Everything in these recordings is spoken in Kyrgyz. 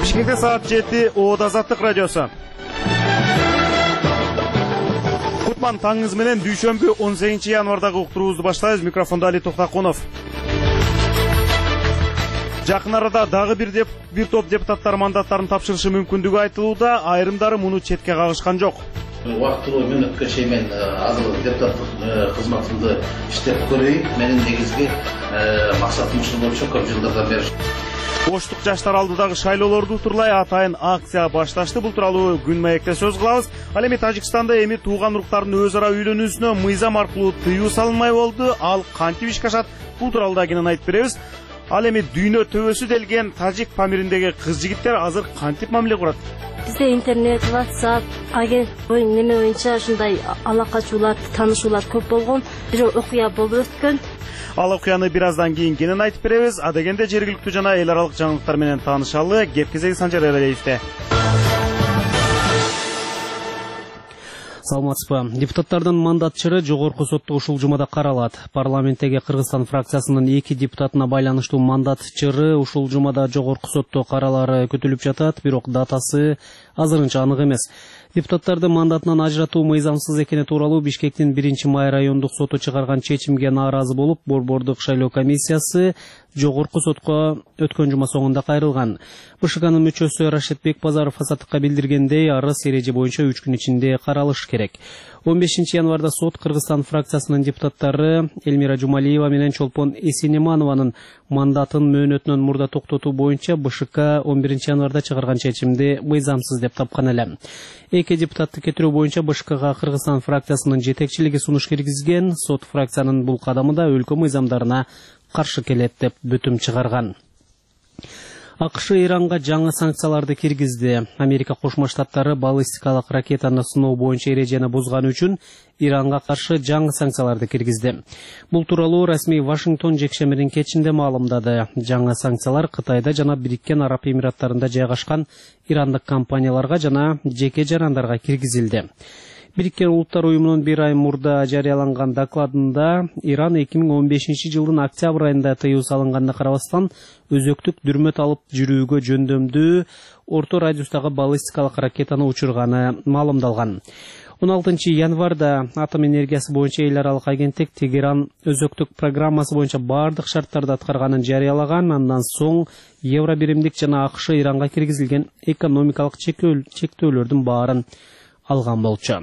Бишкекте саат 7 Оод Азаттык радиосу. Кутман таңыңыз менен дүйшөмбү 18 январдагы уктуруубузду баштайбыз. Микрофондо Али Токтакунов. Жакын арада дагы бир топ депутаттар мандаттарын тапшырышы мүмкүндүгү айтылууда, айрымдары муну четке кагышкан жок. Убактылуу мөөнөткө чейин мен азыр депутаттык кызматымды иштеп көрөйүн. Менин негизги максатым ушул болчу көп жылдардан бери. Оштук жаштар алдыдагы шайлоолорду утурлай атайын акция башташты. Бул тууралуу Күн маекте сөз кылабыз. Ал эми Тажикстанда тууган уруктардын өз ара үйлөнүүсүнө мыйзам аркылуу тыюу салынмай болду. Ал кантип ишке ашат? Бул тууралуу да кенен айтып беребиз. Ал эми дүйнө төбөсү делген Тажик Памириндеги кыз-жигиттер азыр кантип мамиле курат? Бизде интернет, WhatsApp, агент неме боюнча ушундай алакачуулар, таанышуулар көп болгон. Бир окуя болуп өткөн. Ал окуяны бир аздан кийин кенен айтып беребиз. А дегенде жергиликтүү жана эл аралык жаңылыктар менен таанышалы. Кеп кезеги Санжар Эралиевде. Саламатсызбы. Депутаттардын мандат чыры жогорку сотто ушул жумада каралат. Парламенттеги Кыргызстан фракциясынын 2 депутатына байланыштуу мандат чыры ушул жумада жогорку сотто каралары күтүлүп жатат, бирок датасы азырынча анык эмес. Депутаттарды мандатынан ажыратуу мыйзамсыз экени тууралуу Бишкектин 1-май райондук соту чыгарган чечимге нааразы болуп, Борбордук шайлоо комиссиясы жогорку сотко өткөн жума соңунда кайрылган. БШКнын мүчөсү Рашид Бекбазаров Азаттыкка билдиргендей, арыз эреже боюнча 3 күн ичинде каралышы керек. 15 январда сот Кыргызстан фракциясынын депутаттары Элмира Жумалиева менен Чолпон Эсенеманованын мандатын мөөнөтүнөн мурда токтотуу боюнча БШК 11 январда чыгарган чечимди мыйзамсыз деп тапкан эле. Эки депутатты кетирүү боюнча БШКга Кыргызстан фракциясынын жетекчилиги сунуш киргизген. Сот фракциянын бул кадамы да өлкө мыйзамдарына каршы келет деп бүтүм чыгарган. АКШ Иранга жаңы санкцияларды киргизди. Америка Кошмо Штаттары баллистикалык ракетаны сыноо боюнча эрежени бузганы үчүн Иранга каршы жаңы санкцияларды киргизди. Бул тууралуу расмий Вашингтон жекшембирдин кечинде маалымдады. Жаңы санкциялар Кытайда жана Бириккен Араб Эмираттарында жайгашкан ирандык компанияларга жана жеке жарандарга киргизилди. Бириккен Улуттар уюмунун бир ай мурда жарыяланган докладында Иран 2015 жылдын октябрь айында тыюу салынганда карабастан өзөктүк дүрмөт алып жүрүүгө жөндөмдүү орто радиустагы баллистикалык ракетаны учурганы маалымдалган. 16 январда атом энергиясы боюнча эл аралык агенттик Тегеран өзөктүк программасы боюнча бардык шарттарды аткарганын жарыялаган. Андан соң евро биримдик жана АКШ Иранга киргизилген экономикалык чектөөлөрдүн баарын алган болчу.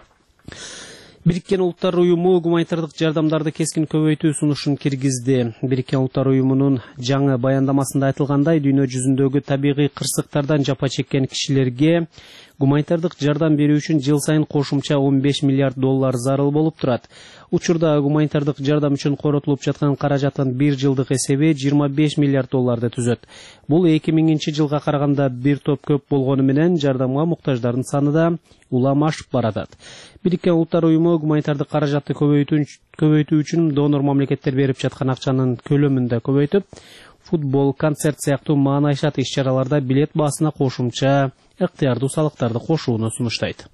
Бириккен Улуттар уюму гуманитардык жардамдарды кескин көбөйтүү сунушун киргизди. Бириккен Улуттар уюмунун жаңы баяндамасында айтылгандай, дүйнө жүзүндөгү табигый кырсыктардан жапа чеккен кишилерге гуманитардык жардам берүү үчүн жыл сайын кошумча $15 миллиард зарыл болуп турат. Учурда гуманитардык жардам үчүн коротулуп жаткан каражаттын 1 жылдык эсеби $25 миллиард түзөт. Бул 2000 жылга караганда бир топ көп болгону менен жардамга муктаждардын саны да улам ашып баратат. Бириккен Улуттар уюму гуманитардык каражатты көбөйтүү үчүн донор мамлекеттер берип жаткан акчанын көлөмүн да көбөйтүп, футбол, концерт сыяктуу маанайшат иш-чараларда билет баасына кошумча ыктыярдуу салыктарды кошууну сунуштайт.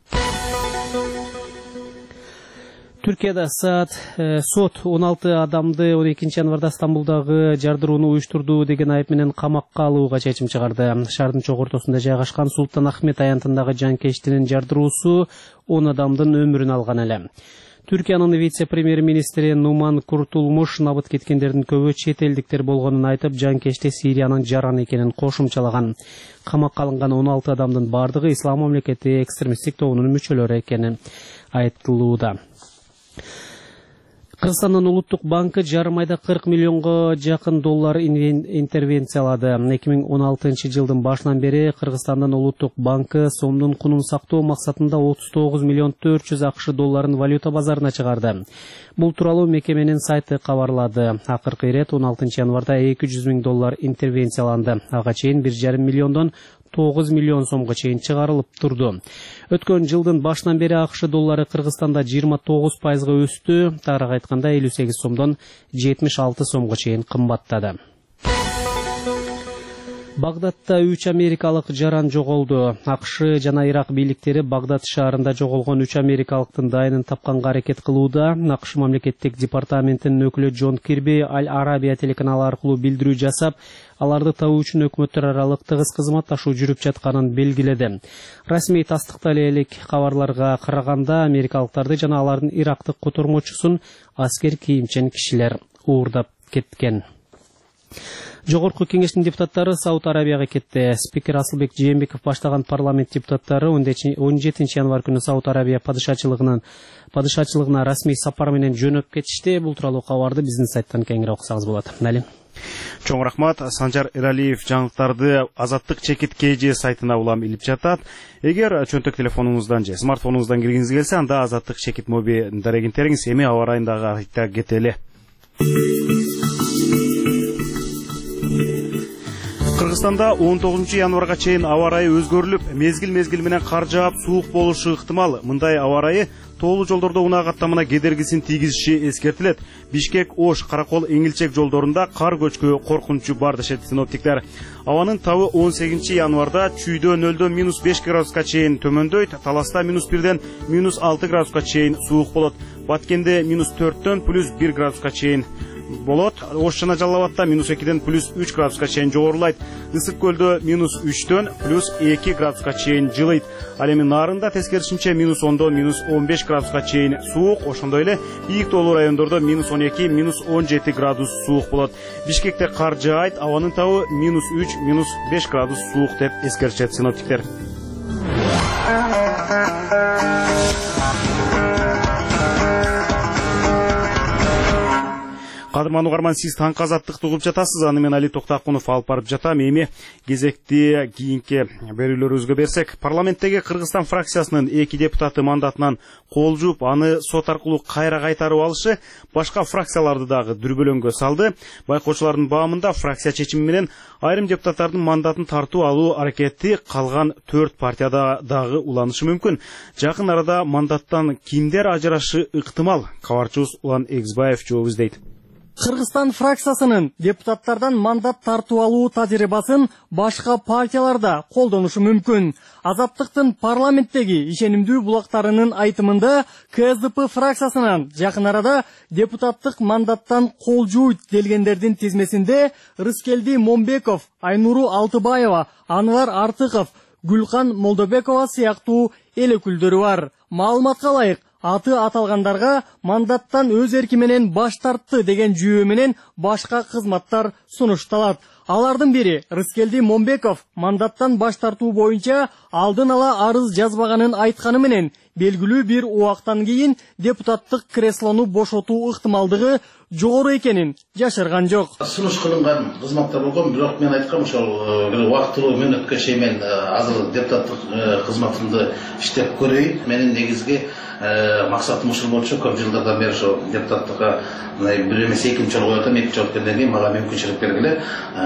Түркияда сот 16 адамды 12 январда Стамбулдагы жардырууну уюштурду деген айып менен камакка алууга чечим чыгарды. Шаардын чогортосунда жайгашкан Султан Ахмет аянтындагы жанкечтинин жардыруусу 10 адамдын өмүрүн алган эле. Түркиянын вице-премьер-министри Нуман Куртулмуш набыт кеткендердин көбү чет элдиктер болгонун айтып, жанкечте Сириянын жараны экенин кошумчалаган. Камакка алынган 16 адамдын бардыгы Ислам мамлекети экстремисттик тобунун мүчөлөрү экени айтылууда. Кыргызстандын Улуттук банкы жарым айда 40 миллионго жакын доллар интервенциялады. 2016 жылдын башынан бери Кыргызстандын Улуттук банкы сомдун кунун сактоо максатында 39 миллион 400 АКШ долларын валюта базарына чыгарды. Бул тууралуу мекеменин сайты кабарлады. Акыркы ирет 16 январда 200 миң доллар интервенцияланды. Ага чейин 1,5 миллиондон 9 миллион сомго чейин чыгарылып турду. Өткөн жылдын башынан бери АКШ доллары Кыргызстанда 29%га өстү. Тагыраак айтканда 58 сомдон 76 сомго чейин кымбаттады. Багдадта 3 америкалык жаран жоголду. АКШ жана Ирак бийликтери Багдад шаарында жоголгон 3 америкалыктын дайынын тапканга аракет кылууда. АКШ мамлекеттик департаментинин өкүлү Джон Кирби Аль-Арабия телеканалы аркылуу билдирүү жасап, аларды табуу үчүн өкмөттөр аралык тыгыз кызматташуу жүрүп жатканын белгиледи. Расмий тастыктале элек кабарларга караганда америкалыктарды жана алардын ирактык котормочусун аскер кийимчен кишилер уурдап кеткен. Жогорку кеңештин депутаттары Сауд Арабияга кетти. Спикер Асылбек Жээнбеков баштаган парламент депутаттары 17 январь күнү Сауд Арабия падышачылыгына расмий сапар менен жөнөп кетишти. Бул тууралуу кабарды биздин сайттан кеңири окусаңыз болот. Нали? Чоң рахмат. Санжар Эралиев жаңылыктарды Азаттык чекит KG сайтына улам илип жатат. Эгер чөнтөк телефонуңуздан же смартфонуңуздан киргиңиз келсе, анда Азаттык чекит моби дарегинтериңиз эми аба ырайындагы айтта кетели. Кыргызстанда 19 январга чейин аба ырайы өзгөрүлүп, мезгил менен кар жаап, суук болушу ыктымал. Мындай аба ырайы тоолуу жолдордо унаа каттамына кедергисин тийгизиши эскертилет. Бишкек, Ош, Каракол, Эңилчек жолдорунда кар көчкү коркунучу бар дешет синоптиктер. Абанын табы 18 январда Чүйдө нөлдөн -5 градуска чейин төмөндөйт, Таласта -1ден -6 градуска чейин суук болот. Баткенде -4дөн +1 градуска чейин болот. Ош жана Жалал абадда -2ден +3 градуска чейин жогорулайт. Ысык көлдө -3дөн +2 градуска чейин жылыйт. Ал эми Нарында тескерисинче -10дон -15 градуска чейин суук, ошондой эле бийик тоолуу райондордо -12, -17 градус суук болот. Бишкекте кар жаайт, абанын табы -3, -5 градус суук деп эскертишет синоптиктер. Кадырман угарман, сиз таңкы азаттыкты угуп жатасыз. Аны мен Али Токтакунов алып барып жатам. Эми кезекти кийинки берүүлөрүбүзгө берсек, парламенттеги Кыргызстан фракциясынын 2 депутаты мандатынан кол жууп, аны сот аркылуу кайра кайтарып алышы башка фракцияларды дагы дүрбөлөңгө салды. Байкоочулардын баамында фракция чечими менен айрым депутаттардын мандатын тартуу алуу аракети калган 4 партияда дагы уланышы мүмкүн. Жакын арада мандаттан кимдер ажырашы ыктымал? Кабарчыбыз Улан Эгизбаев жооп издейт. Кыргызстан фракциясынын депутаттардан мандат тартуу алуу тажрыйбасын башка партияларда колдонушу мүмкүн. Азаттыктын парламенттеги ишенимдүү булактарынын айтымында КСДП фракциясынан жакын арада депутаттык мандаттан кол жууйт делгендердин тизмесинде Рыскелди Момбеков, Айнуру Алтыбаева, Анвар Артыков, Гүлкан Молдобекова сыяктуу эл өкүлдөрү бар. Маалыматка ылайык, аты аталгандарга мандаттан өз эрки менен баш тартты деген жүйө менен башка кызматтар сунушталат. Алардын бири Рыскелди Момбеков мандаттан баш тартуу боюнча алдын ала арыз жазбаганын айтканы менен белгилүү бир убактан кийин депутаттык креслону бошотуу ыктымалдыгы жогору экенин жашырган жок. Сунуш кылынган кызматтар болгон, бирок мен айткам, ошол убактылуу мөөнөткө чейин мен азыр депутаттык кызматымды иштеп көрөйүн. Менин негизги максатым ушул болчу. Көп жылдардан бери ошо депутаттыкка бир эмес экинчи жолу коюп атам. Экинчи жолу өткөндөн кийин мага мүмкүнчүлүк бергиле,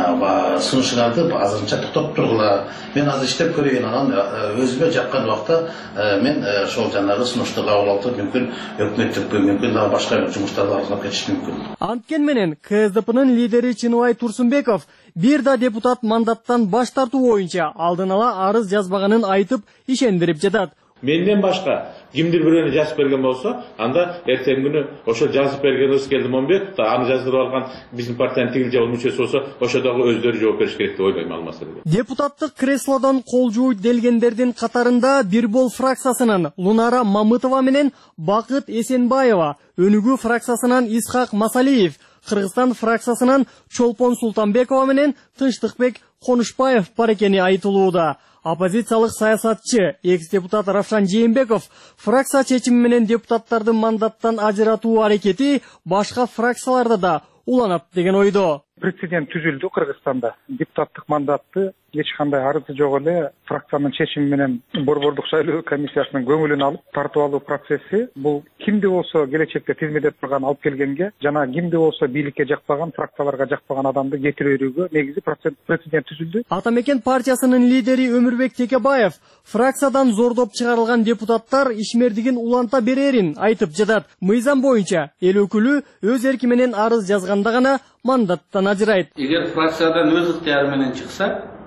сунушуңарды азырынча токтоп тургула. Мен азыр иштеп көрөйүн, анан өзүмө жаккан убакта мен ошол жанагы сунушту кабыл алып мүмкүн өкмөттүккө, мүмкүн дагы башка жумуштарды аркылап кетиш мүмкүн. Анткен менен КСДПнын лидери Чыныбай Турсунбеков бир да депутат мандаттан баш тартуу боюнча алдын ала арыз жазбаганын айтып ишендирип жатат. Менден башка кимдир бирөөнө жазып берген болсо, анда эртең күнү ошо жазып берген Рыскелди Момбеков да аны жаздырып алган биздин партиянын тигил жабыл мүчөсү болсо, ошо дагы өздөрү жооп бериш керек деп ойлойм ал маселеге. Депутаттык креслодон кол жууйт делгендердин катарында Бирбол фракциясынын Лунара Мамытова менен Бакыт Эсенбаева, Өнүгүү фракциясынан Исхак Масалиев, Кыргызстан фракциясынан Чолпон Султанбекова менен Тынчтыкбек Конушбаев бар экени айтылууда. Оппозициялык саясатчы экс-депутат Равшан Жээнбеков фракция чечими менен депутаттардын мандаттан ажыратуу аракети башка фракцияларда да уланат деген ойдо. Прецедент түзүлдү Кыргызстанда. Депутаттык мандатты эч кандай арызы жок эле фракциянын чечими менен Борбордук шайлоо комиссиясынын көңүлүн алып тартып алуу процесси бул кимди болсо келечекте тизмедеп турган алып келгенге жана кимди болсо бийликке жакпаган, фракцияларга жакпаган адамды кетирип берүүгө негизи прецедент түзүлдү. Атамекен партиясынын лидери Өмүрбек Текебаев фракциядан зордоп чыгарылган депутаттар ишмердигин уланта берерин айтып жатат. Мыйзам боюнча эл өкүлү өз эрки менен арыз жазганда гана мандаттан ажырайт. Эгер фракциядан өз ыктыяры менен чыкса,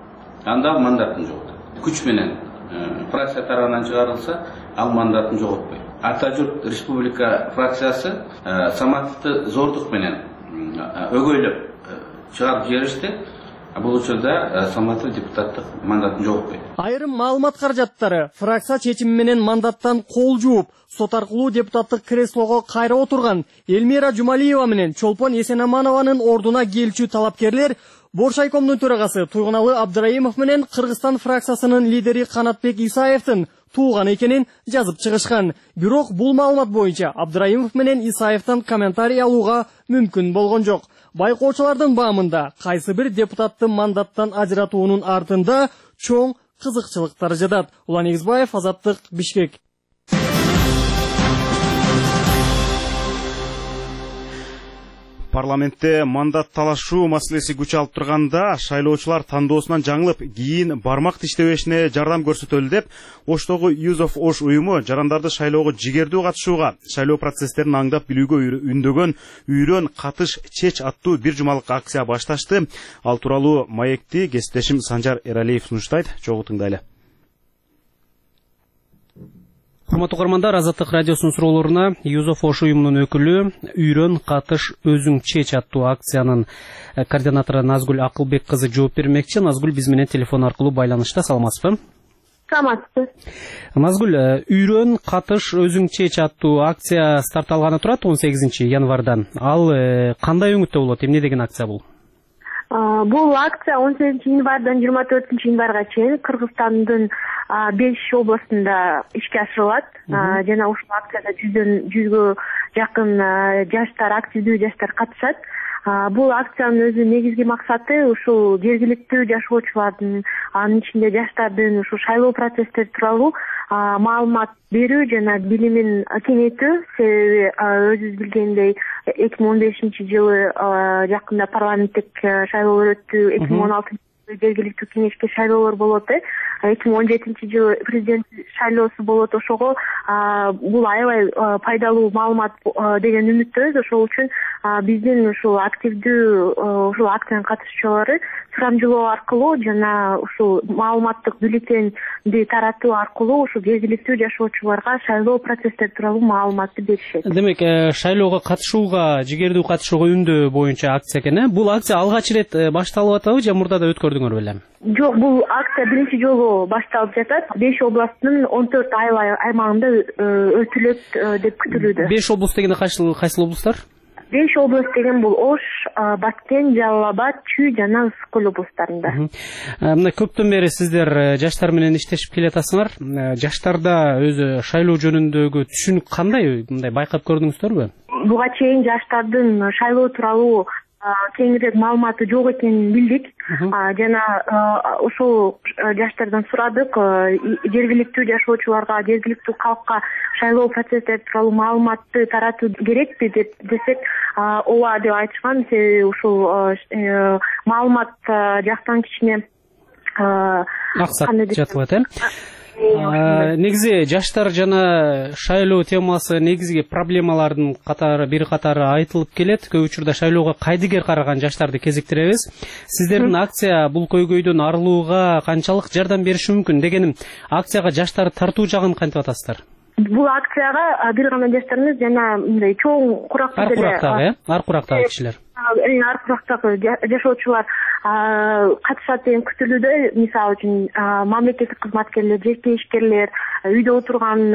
анда мандатын жоготот. Күч менен фракция тарабынан чыгарылса, ал мандатын жоготпойт. Ата журт республика фракциясы Саматовду зордук менен өгөйлөп чыгарып жиберишти. Бул учурда Саматов депутаттык мандатын жоготпойт. Айрым маалымат каражаттары фракция чечими менен мандаттан кол жууп, сот аркылуу депутаттык креслого кайра отурган Элмира Жумалиева менен Чолпон Эсенаманованын ордуна келчү талапкерлер Боршайкомдун төрагасы Туйгуналы Абдыраимов менен Кыргызстан фракциясынын лидери Канатбек Исаевдин тууган экенин жазып чыгышкан. Бирок бул маалымат боюнча Абдыраимов менен Исаевдин комментарий алууга мүмкүн болгон жок. Байкоочулардын баамында кайсы бир депутатты мандаттан ажыратуунун артында чоң кызыкчылыктар жатат. Улан Эгизбаев, Азаттык, Бишкек. Парламентте мандат талашуу маселеси күч алып турганда шайлоочулар тандоосунан жаңылып, кийин бармак тиштебешине жардам көрсөтөлү деп Оштогу Youth of Osh уюму жарандарды шайлоого жигердүү катышууга, шайлоо процесстерин аңдап билүүгө үндөгөн Үйрөн катыш чеч аттуу бир жумалык акция башташты. Ал тууралуу маекти кесиптешим Санжар Эралиев сунуштайт. Чогуу тыңдайлы. Урматтуу угармандар, Азаттык радиосунун суроолоруна Youth of Osh уюмунун өкүлү Үйрөн катыш өзүң чеч аттуу акциянын координатору Назгүл Акылбек кызы жооп бермекчи. Назгүл биз менен телефон аркылуу байланышта. Саламатсызбы? Саламатсыз. Назгүл, Үйрөн катыш өзүң чеч аттуу акция старт алганы турат 18 январдан. Ал кандай өңүттө болот? Эмне деген акция бул? Бул акция 18 январдан 24 январга чейин Кыргызстандын 5 областында ишке ашырылат. Жана ушул акцияда 100гө жакын жаштар, активдүү жаштар катышат. Бул акциянын өзү негизги максаты ушул жергиликтүү жашоочулардын, анын ичинде жаштардын ушул шайлоо процесстери тууралуу маалымат берүү жана билимин кеңейтүү. Себеби өзүбүз билгендей 2015-жылы жакында парламенттик шайлоолор өттү, 2016 жергиликтүү кеңешке шайлоолор болот. 2017-жылы президент шайлоосу болот. Ошого бул аябай пайдалуу маалымат деген үмүттөбүз. Ошол үчүн биздин ушул активдүү ушул акциянын катышуучулары сурамжылоо аркылуу жана ушул маалыматтык бюллетенди таратуу аркылуу ушул жергиликтүү жашоочуларга шайлоо процесстери тууралуу маалыматты беришет. Демек, шайлоого катышууга, жигердүү катышууга үндөө боюнча акция экен. Бул акция алгач ирет башталып атабы же мурда да өткөрдүңөр беле? Жок, бул акция биринчи жолу башталып жатат. 5 областтын 14 айыл аймагында өтүлөт деп күтүлүүдө. 5 област дегенде кайсы областтар? 5 област деген бул Ош, Баткен, Жалал Абад, Чүй жана Ысык-Көл областарында. Мына көптөн бери сиздер жаштар менен иштешип келатасыңар. Жаштарда өзү шайлоо жөнүндөгү түшүнүк кандай? Мындай байкап көрдүңүздөрбү? Буга чейин жаштардын шайлоо тууралуу кеңирээк маалыматы жок экенин билдик. Жана ошол жаштардан сурадык, жергиликтүү жашоочуларга, жергиликтүү калкка шайлоо процесстери тууралуу маалыматты таратуу керекпи деп десек, ооба деп айтышкан. Себеби ушул маалымат жактан кичине аксат жатылат, негизи жаштар жана шайлоо темасы негизги проблемалардын бир катары айтылып келет. Көп учурда шайлоого кайдыгер караган жаштарды кезиктиребиз. Сиздердин акция бул көйгөйдөн арылууга канчалык жардам бериши мүмкүн? Дегеним, акцияга жаштар тартуу жагын кантип атасыздар? Бул акцияга бир гана жаштарыбыз жана мындай чоң куракта деле ар курактагы кишилер, ар курактагы жашоочулар катышат деген күтүлүүдө. Мисалы үчүн мамлекеттик кызматкерлер, жеке ишкерлер, үйдө отурган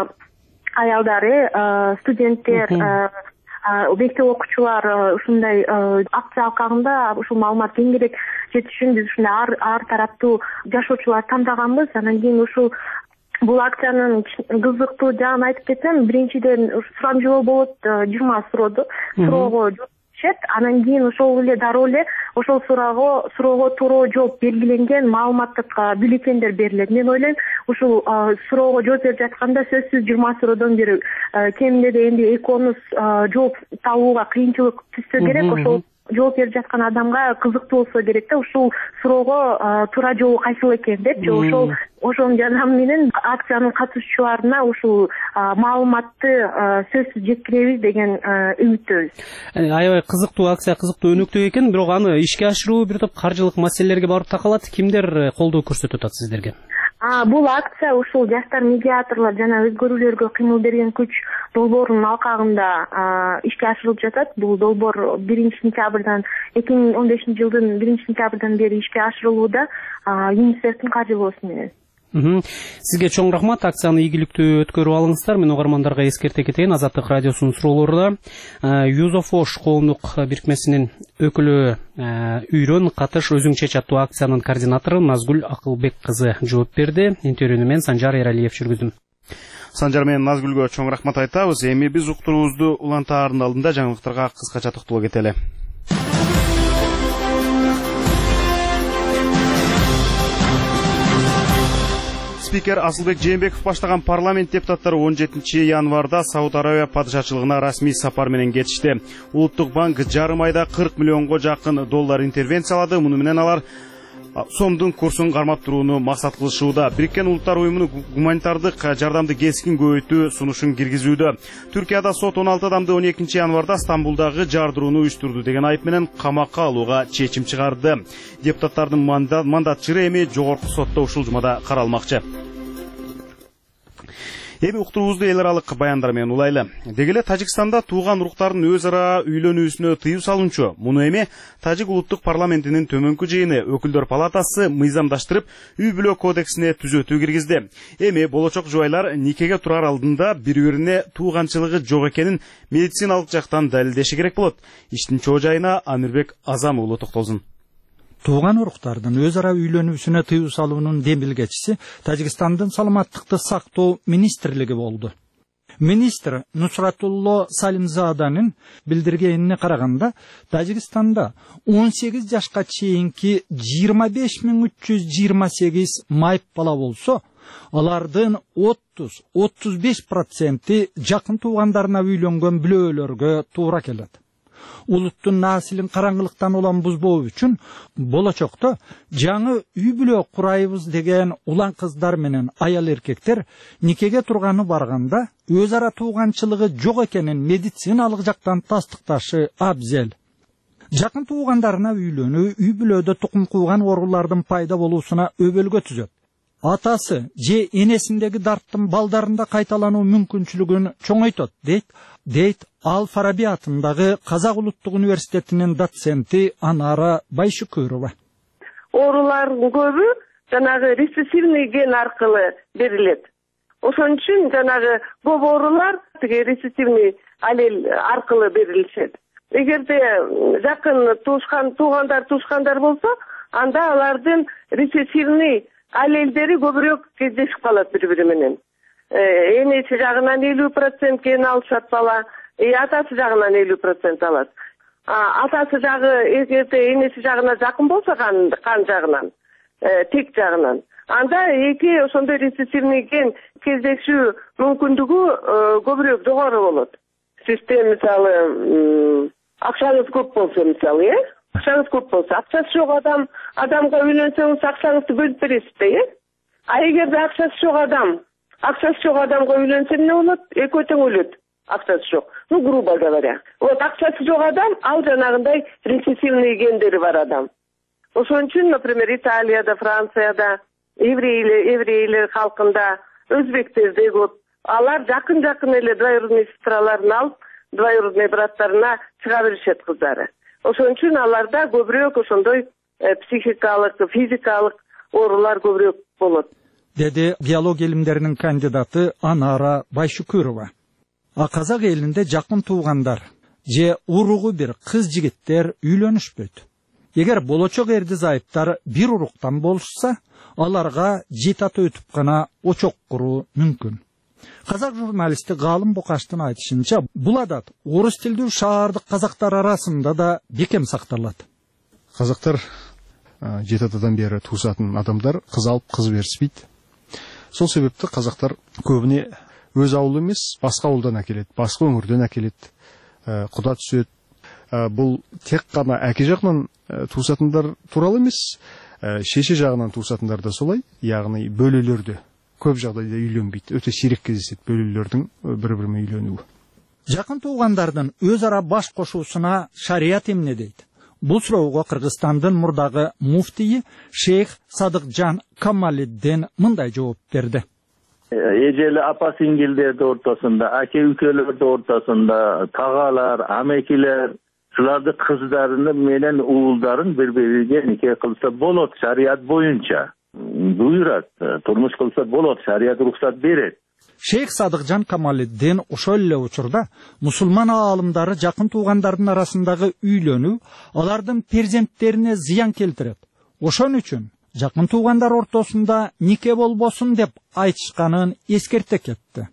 аялдар, студенттер, мектеп окуучулар ушундай акция алкагында ушул маалымат кеңирээк жетишин биз ушундай ар тараптуу жашоочуларды тандаганбыз. Анан кийин ушул бул акциянын кызыктуу жагын айтып кетсем, биринчиден сурамжылоо болот, 20 суроого жооп беришет. Анан кийин ошол эле дароо эле ошол суроого туура жооп белгиленген маалыматтык бюллетендер берилет. Мен ойлойм, ушул суроого жооп берип жатканда сөзсүз 20 суроодон бир кеминде энди 2-10 жооп табууга кыйынчылык түшсө керек. Ошол жооп берип жаткан адамга кызыктуу болсо керек да, ушул суроого туура жолу кайсыл экен депчи. Ошонун жардамы менен акциянын катышуучуларына ушул маалыматты сөзсүз жеткиребиз деген үмүттөбүз. Аябай кызыктуу акция, кызыктуу өнөктүү экен, бирок аны ишке ашыруу бир топ каржылык маселелерге барып такалат. Кимдер колдоо көрсөтүп атат сиздерге? Бул акция ушул жаштар медиаторлор жана өзгөрүүлөргө кыймыл берген күч долбоорунун алкагында ишке ашырылып жатат. Бул долбоор 2015 жылдын 1-сентябрдан бери ишке ашырылууда ЮНИСЕФтин каржылоосу менен. Сизге чоң рахмат, акцияны ийгиликтүү өткөрүп алыңыздар. Мен угармандарга эскерте кетейин, Азаттык радиосунун суроолору Юзофош коомдук бирикмесинин өкүлү Үйрөн Катыш өзүң чеч аттуу акциянын координатору Назгүл Акылбек кызы жооп берди. Интервьюну мен Санжар Эралиев жүргүздүм. Санжар менен Назгүлгө чоң рахмат айтабыз. Эми биз уктуруубузду улантаардын алдында жаңылыктарга кыскача токтоло кетели. Спикер Асылбек Жээнбеков баштаган парламент депутаттары 17 январда Сауд Арабия падышачылыгына расмий сапар менен кетишти. Улуттук банк жарым айда 40 миллионго жакын доллар интервенциялады. Муну менен алар сомдун курсун кармап турууну максат кылышууда. Бириккен Улуттар уюмунун гуманитардык жардамды кескин көбөйтүү сунушун киргизүүдө. Түркияда сот 16 адамды 12 январда Стамбулдагы жардырууну уюштурду деген айып менен камакка алууга чечим чыгарды. Депутаттардын мандат чыры эми жогорку сотто ушул жумада каралмакчы. Эми уктуруубузду эл аралык баяндар менен улайлы. Дегеле Тажикстанда тууган уруктардын өз ара үйлөнүүсүнө тыюу салуунчу. Муну эми Тажик улуттук парламентинин төмөнкү жыйыны Өкүлдөр палатасы мыйзамдаштырып, үй бүлө кодексине түзөтүү киргизди. Эми болочок жубайлар никеге турар алдында бири-бирине тууганчылыгы жок экенин медициналык жактан далилдеши керек болот. Иштин чоо жайына Амирбек Азам уулу токтолсун. Тууган уруктардын өз ара үйлөнүүсүнө тыюу салуунун демилгечиси Тажикстандын саламаттыкты сактоо министрлиги болду. Министр Нусратулло Салимзаданын билдиргенине караганда, Тажикстанда 18 жашка чейинки 25328 майып бала болсо, алардын 30-35% жакын туугандарына үйлөнгөн бүлөлөргө туура келет. Улуттун насилин караңгылыктан улам бузбоо үчүн болочокто жаңы үй бүлө курайбыз деген улан кыздар менен аял эркектер никеге турганы барганда өз ара тууганчылыгы жок экенин медициналык жактан тастыкташы абзел. Жакын туугандарына үйлөнүү үй бүлөдө тукум кууган оорулардын пайда болуусуна өбөлгө түзөт. Атасы же энесиндеги дарттын балдарында кайталануу мүмкүнчүлүгүн чоңойтот, дейт Ал-Фараби атындагы Казак улуттук университетинин доценти Анара Байшукурова. Оорулардын көбү жанагы рецессивный ген аркылы берилет. Ошон үчүн жанагы көп оорулар рецессивный аллель аркылы берилишет. Эгерде жакын туугандар болсо, анда алардын рецессивный аллельдери көбүрөөк кездешип калат бири-бири менен. Энеси жагынан 50% ген алышат бала, атасы жагынан 50% алат. Атасы жагы эгерде энеси жагына жакын болсо кан жагынан, тек жагынан, анда эки ошондой рецессивный ген кездешүү мүмкүндүгү көбүрөөк жогору болот. Сизде мисалы акчаңыз көп болсо, мисалы, акчаңыз көп болсо, акчасы жок адамга үйлөнсөңүз акчаңызды бөлүп бересиз да, А эгерде акчасы жок адамга үйлөнсө эмне болот? Экөө тең өлөт. Акчасы жок. Грубо говоря. Вот акчасы жок адам, ал жанагындай рецессивный гендери бар адам. Ошон үчүн, например, Италияда, Францияда, еврейлер халкында, өзбектерде көп. Алар жакын эле двоюродный сестраларын алып, двоюродный браттарына чыга беришет кыздары. Ошон үчүн аларда көбүрөөк ошондой психикалык, физикалык оорулар көбүрөөк болот. Деди биология илимдеринин кандидаты Анара Байшукурова. Казак элинде жакын туугандар же уругу бир кыз жигиттер үйлөнүшпөйт. Эгер болочок эрди зайыптар бир уруктан болушса, аларга 7 ата өтүп гана очок куруу мүмкүн. Казак журналисти Галым Букаштын айтышынча, бул адат орус тилдүү шаардык казактар арасында да бекем сакталат. Казактар 7 атадан бери туусатын адамдар кыз алып кыз беришпейт. Сол себепті қазақтар көбіне өз ауылы емес, басқа ауылдан әкелет, басқа өңірден әкелет, құда түсет. бул тек гана әке жагынан туусатындар тууралуу эмес, шеше жагынан туусатындар да солай, ягни бөлөлөрдө көп жагдайда үйлөнбөйт. Өтө сирек кездешет бөлөлөрдүн бири-бири менен үйлөнүүгү. Жакын туугандардын өз ара баш кошуусуна шарият эмне дейт? Бул суроого Кыргызстандын мурдагы муфтийи Шейх Садыкжан Камалиддин мындай жооп берди. Эжели апа сиңдилдердин ортосунда, аке үкөлөрдүн ортосунда, тагалар, амекилер, шулардын кыздарын менен уулдарын бири-бириге нике кылса болот, шарият боюнча. Буйрат, турмуш кылса болот, шарият уруксат берет. Шейх Садыкжан Камалиддин ошол эле учурда мусулман аалымдары жакын туугандардын арасындагы үйлөнүү алардын перзенттерине зыян келтирет. Ошон үчүн жакын туугандар ортосунда нике болбосун деп айтышканын эскерте кетти.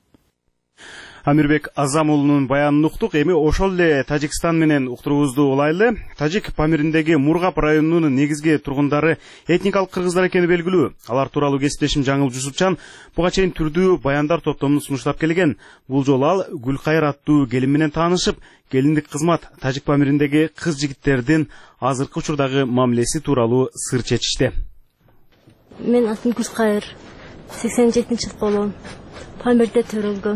Амирбек Азамулунун баянын уктук. Эми ошол эле Тажикстан менен уктуруубузду улайлы. Тажик Памириндеги Мургап районунун негизги тургундары этникалык кыргыздар экени белгилүү. Алар тууралуу кесиптешим Жаңыл Жусупчан буга чейин түрдүү баяндар топтомун сунуштап келген. Бул жолу ал Гүлкайыр аттуу келин менен таанышып, келиндик кызмат Тажик Памириндеги кыз жигиттердин азыркы учурдагы мамилеси тууралуу сыр чечишти. Мен атым Гүлкайыр, 87-жыл болом. Памирде төрөлгөм.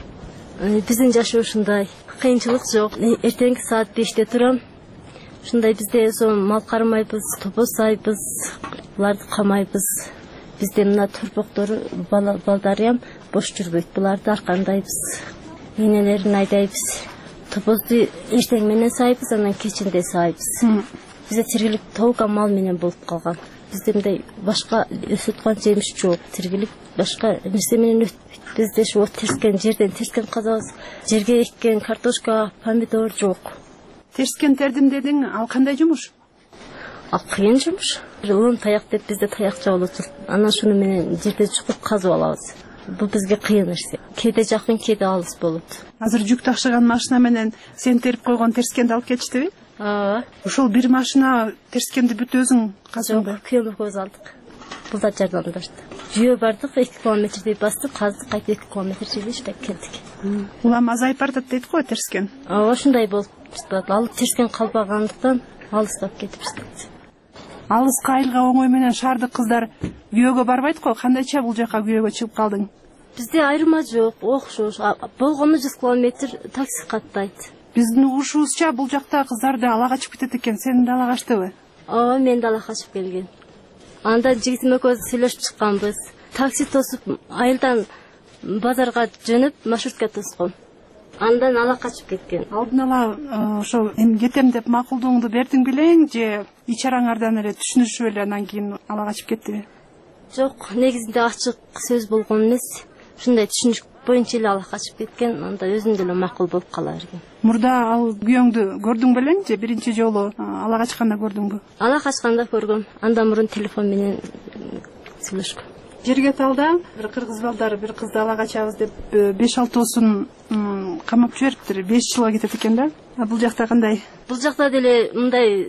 Биздин жашоо ушундай, кыйынчылык жок. Эртеңки саат 5-те турам. Ушундай бизде мал кармайбыз, топосайбыз, буларды камайбыз. Бизде мына турбоктору балдарым бош жүрбөйт. Буларды аркандайбыз. Энелерин айдайбыз. Топозду эртең менен сайбыз, анан кечинде сайбыз. Бизде тиргилик толук мал менен болуп калган. Бизде мындай башка өсөткөн жемиш жок. Тиргилик башка нерсе менен өтпөйт. Бизде ошо терскен жерден терскен казабыз, жерге эккен картошка, помидор жок. Терскен тердим дедиң, ал кандай жумуш? Ал кыйын жумуш. Лон таяк деп бизде таякча болот. Анан шуну менен жерде чукуп казып алабыз. Бул бизге кыйын нерсе. Кээде жакын, кээде алыс болот. Азыр жүк ташыган машина менен сен терип койгон терскенди алып кетиштиби? Ошол бир машина терскенди бүт өзүң каздыңбы? Күйөөмө көз алдык. Бул да жардамдашты. Жүйө бардык, 2 километрдей бастык, каздык, кайта 2 километр жерде иштеп келдик. Улам азайып бардат дейт го терскен. Ошондой болуп жатат. Ал терскен калбагандыктан алыстап кетипсиз. Алыска айылга оңой менен шаардык кыздар күйөөгө барбайт го. Кандайча бул жака күйөөгө чыгып калдың? Бизде айырма жок, окшош. Болгону 100 километр такси каттайт. Биздин угушубузча бул жакта кыздарды ала качып кетет экен. Сен да ала качтыбы? Мен да ала качып келген. Анда жигитим экөөбүз сүйлөшүп чыкканбыз. Такси тосуп, айылдан базарга жөнөп, маршрутка тоскон. Андан ала качып кеткен. Алдын ала ошо эми кетем деп макулдуңду бердиң белең же ичараңардан эле түшүнүшүп эле андан кийин ала качып кеттиби? Жок, негизинде ачык сөз болгон эмес. Ушундай түшүнүш боюнча эле ала качып кеткен, анда өзүм деле макул болуп кала берген. Мурда ал күйөөңдү көрдүң белең же биринчи жолу ала качканда көрдүңбү? Ала качканда көргөм. Андан мурун телефон менен сүйлөшкөм. Жерге талда бир кыргыз балдары бир кызды ала качабыз деп 5-6 камап жибериптир. 5 жылга кетет экен да. Бул жакта кандай? Бул жакта деле мындай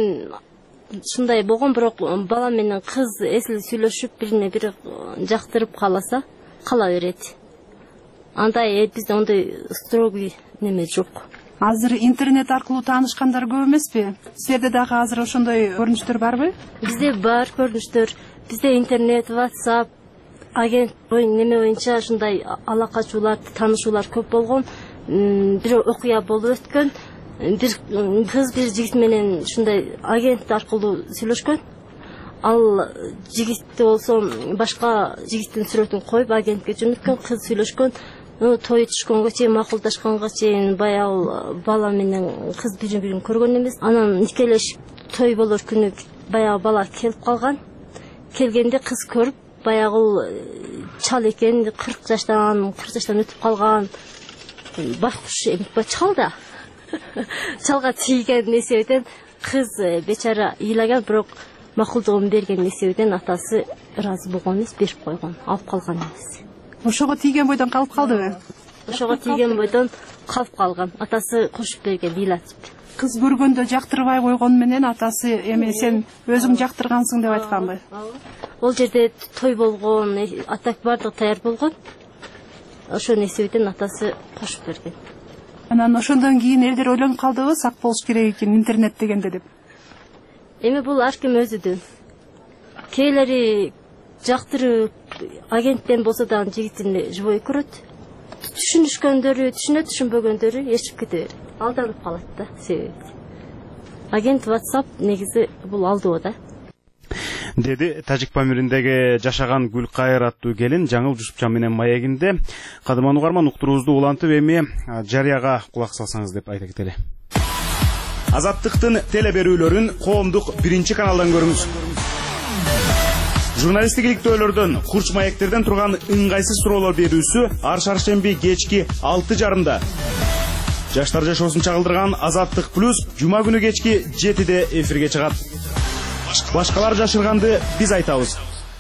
ушундай болгон, бирок бала менен кыз эсил сүйлөшүп, бирине бири жактырып каласа, кала берет. Андай бизде ондай строгий неме жок. Азыр интернет аркылуу таанышкандар көп эмеспи? Силерде дагы азыр ошондой көрүнүштөр барбы? Бизде бар көрүнүштөр. Бизде интернет, WhatsApp, агент неме боюнча ушундай ала качуулар, таанышуулар көп болгон. Бир окуя болуп өткөн. Бир кыз бир жигит менен ушундай агент аркылуу сүйлөшкөн. Ал жигитти болсо башка жигиттин сүрөтүн коюп агентке жөнөткөн, кыз сүйлөшкөн. Той түшкөнгө чейин, макулдашканга чейин баягы бала менен кыз бири-бирин көргөн эмес. Анан никелешип той болор күнү баягы бала келип калган. Келгенде кыз көрүп, баягы чал экен, 40 жаштан өтүп калган. Бакуш эмне чал да. Чалга тийген эсебинен кыз бечара ыйлаган, бирок макулдугун берген эсебинен атасы ыраазы болгон эмес, берип койгон, алып калган эмес. Ошого тийген бойдон калып калдыбы? Ошого тийген бойдон калып калган. Атасы кошуп берген, ыйлатып. Кыз көргөндө жактырбай койгон менен атасы эми сен өзүң жактыргансың деп айтканбы? Ол жерде той болгон, атак бардык даяр болгон. Ошонун эсебинен атасы кошуп берген. Анан ошондон кийин элдер ойлонуп калдыбы, сак болуш керек экен интернет дегенде деп. Эми бул ар ким өзүдүн. Кээлери жактырып, агенттен болсо дагы жигитин жубой көрөт. Түшүнүшкөндөрү, түшүнбөгөндөрү эшип кете берет. Алданып калат да, себеби. Агент WhatsApp негизи бул алдоо да. Деди Тажик Памириндеги жашаган Гүлкайыр аттуу келин Жаңыл Жусупчан менен маегинде. Кадырман угарман, уктуруубузду улантып эми жарыяга кулак салсаңыз деп айта кетели. Азаттыктын теле берүүлөрүн коомдук 1-каналдан көрүңүз. Журналисттик иликтөөлөрдөн, курч маектерден турган ыңгайсыз суроолор берүүсү ар шаршемби кечки 6:30. Жаштар жашоосун чагылдырган Азаттык плюс жума күнү кечки 7-де эфирге чыгат. Башкалар жашырганды биз айтабыз.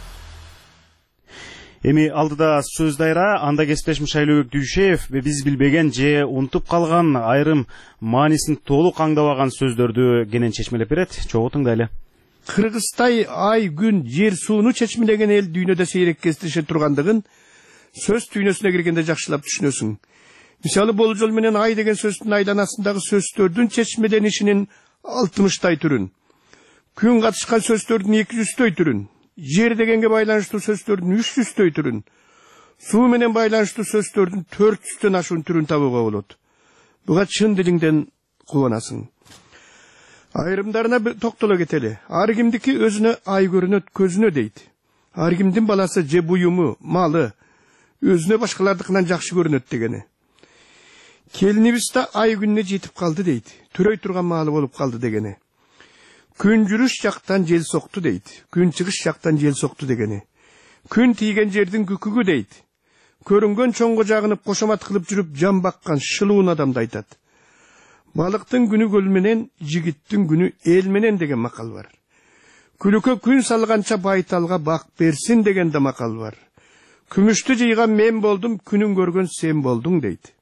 Эми алдыда сөз дайра, анда кесиптешим Шайлообек Дүйшеев биз билбеген же унутуп калган айрым маанисин толук аңдабаган сөздөрдү кенен чечмелеп берет. Чогуу тыңдайлы. Кыргызтай ай, күн, жер, сууну чечмелеген эл дүйнөдө сейрек кездеше тургандыгын сөз түйнөсүнө киргенде жакшылап түшүнөсүң. Мисалы, болжол менен ай деген сөздүн айланасындагы сөздөрдүн чечмеленишинин 60 түрүн, күн катышкан сөздөрдүн 200 түрүн, жер дегенге байланыштуу сөздөрдүн 300 түрүн, суу менен байланыштуу сөздөрдүн 400 ашуун түрүн табууга болот. Буга чын дилиңден кубанасың. Айрымдарына токтоло кетели. Ар кимдики өзүнө ай көрүнөт, көзүнө дейт. Ар кимдин баласы же буюму, малы өзүнө башкалардыкынан жакшы көрүнөт дегени. Келинибиз да ай күнүнө жетип калды дейт. Төрөй турган маалы болуп калды дегени. Күн жүрүш жактан жел сокту дейт. Күн чыгыш жактан жел сокту дегени. Күн тийген жердин күкүгү дейт. Көрүнгөн чоңго жагынып кошомат кылып жүрүп жан баккан шылуун адамды айтат. Балыктын күнү көл менен, жигиттин күнү эл менен деген макал бар. Күлүккө күн салганча байталга бак берсин деген да макал бар. Күмүштү жыйган мен болдум, күнүн көргөн сен болдуң дейт.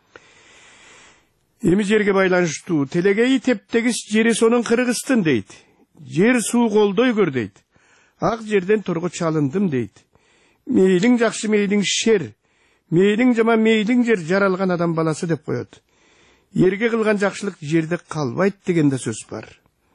Эми жерге байланыштуу телегеи тептегис жери сонун кыргызтын дейт. Жер суу колдой көр дейт. Ак жерден торго чалындым дейт. Мейлиң жакшы, мейлиң шер, мейлиң жаман, мейлиң жер, жаралган адам баласы деп коет. Ерге кылган жакшылык жерде калбайт деген да сөз бар.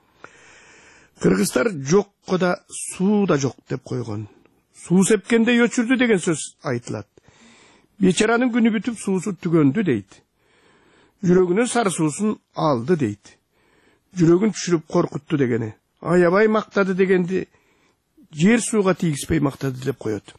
Кыргыздар жокко да суу да жок деп койгон. Суу сепкенде өчүрдү деген сөз айтылат. Бечаранын күнү бүтүп суусу түгөндү дейт. Жүрөгүнүн сары суусун алды дейт. Жүрөгүн түшүрүп коркутту дегени. Аябай мактады дегенди жер сууга тийгизбей мактады деп коет.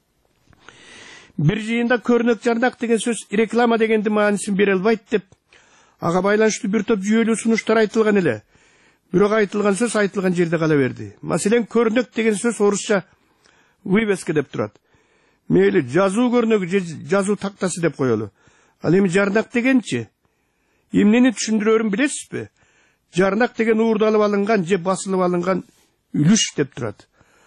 Бир жыйында көрнөк жарнак деген сөз реклама дегенди маанисин бере албайт деп ага байланыштуу бир топ жүйөлүү сунуштар айтылган эле. Бирок айтылган сөз айтылган жерде кала берди. Маселен, көрнөк деген сөз орусча вывеска деп турат. Мейли жазуу көрнөгү же жазуу тактасы деп коелу. Ал эми жарнак дегенчи? Эмнени түшүндүрөрүн билесизби? Жарнак деген уурдалып алынган же басылып алынган үлүш деп турат.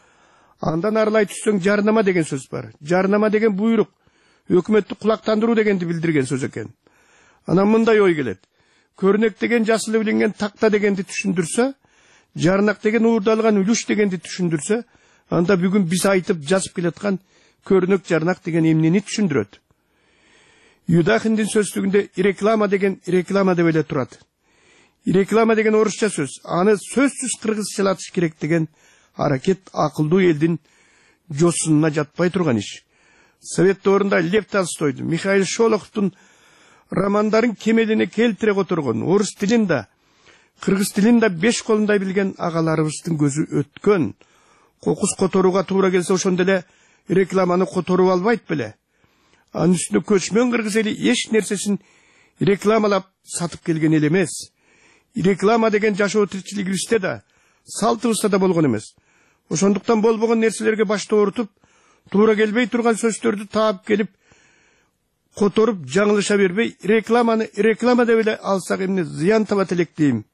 Андан арылай түссөң жарнама деген сөз бар. Жарнама деген буйрук, өкмөттү кулактандыруу дегенди билдирген сөз экен. Анан мындай ой келет. Көрнөк деген жасылып иленген такта дегенди түшүндүрсө, жарнак деген уурдалган үлүш дегенди түшүндүрсө, анда бүгүн биз айтып жазып келаткан көрнөк жарнак деген эмнени түшүндүрөт? Юдахиндин сөздүгүндө реклама деген реклама деп эле турат. Реклама деген орусча сөз. Аны сөзсүз кыргызчалатыш керек деген аракет акылдуу элдин жосунуна жатпай турган иш. Совет доорунда Лев Толстойдун, Михаил Шолоховдун романдарын кемелине келтире которгон, орус тилин да, кыргыз тилин да 5 колундай билген агаларыбыздын көзү өткөн. Кокус которууга туура келсе ошондо эле рекламаны которуп албайт беле. Анын үстүнө көчмөн кыргыз эли эч нерсесин рекламалап сатып келген эл эмес. Реклама деген жашоо тиричилигибизде да, салтыбызда да болгон эмес. Ошондуктан болбогон нерселерге башты оорутуп, туура келбей турган сөздөрдү таап келип, которуп жаңылыша бербей, рекламаны реклама деп эле алсак эмне зыян табат элек дейм.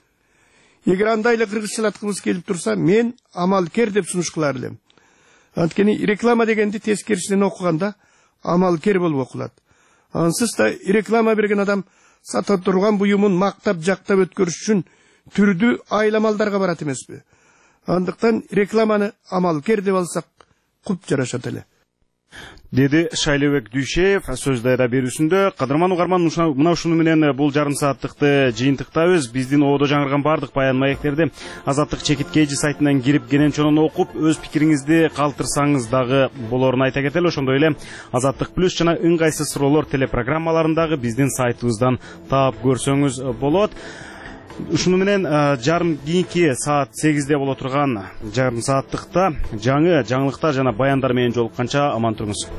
Эгер андай эле кыргызчалаткыбыз келип турса, мен амалкер деп сунуш кылар элем. Анткени реклама дегенди тескерисинен окуганда амалкер болуп окулат. Ансыз да реклама берген адам сата турган буюмун мактап жактап өткөрүш үчүн түрдүү айламалдарга барат эмеспи? Андыктан рекламаны амалкер деп алсак куп жарашат эле. деди Шайлебек Дүйшеев сөз дайра берүүсүндө. Кадырман угарман, мына ушуну менен бул жарым сааттыкты жыйынтыктабыз. Биздин ободо жаңырган бардык баян маектерди Азаттык чекиткейчи сайтынан кирип кененчонун окуп, өз пикириңизди калтырсаңыз дагы болорун айта кетели. Ошондой эле Азаттык плюс жана ыңгайсыз суроолор телепрограммаларындагы биздин сайтыбыздан таап көрсөңүз болот. Ушуну менен жарым кийинки саат 8-де боло турган жарым сааттыкта жаңы жаңылыктар жана баяндар менен жолукканча аман туруңуз.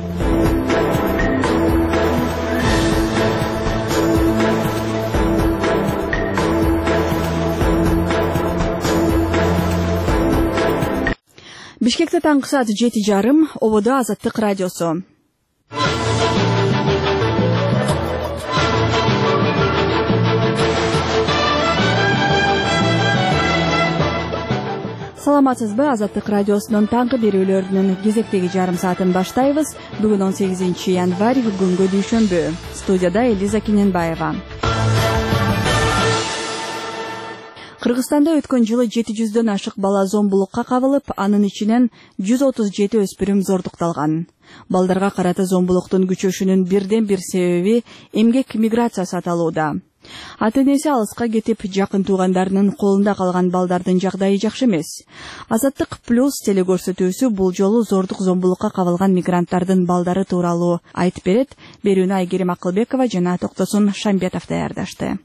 Бишкекте таңкы саат 7:30, ободо Азаттык радиосу. Саламатсызбы, Азаттык радиосунун таңкы берүүлөрүнүн кезектеги жарым саатын баштайбыз. Бүгүн 18 январь, күнгө дүйшөмбү. Студияда Элиза Кененбаева. Кыргызстанда өткөн жылы 700дөн ашык бала зомбулукка кабылып, анын ичинен 137 өспүрүм зордукталган. Балдарга карата зомбулуктун күчөшүнүн бирден бир себеби эмгек миграциясы аталууда. Ата-энеси алыска кетип, жакын туугандарынын колунда калган балдардын жагдайы жакшы эмес. Азаттык плюс телекөрсөтүүсү бул жолу зордук зомбулукка кабылган мигранттардын балдары тууралуу айтып берет. Берүүнү Айгерим Акылбекова жана Токтосун Шамбетов даярдашты.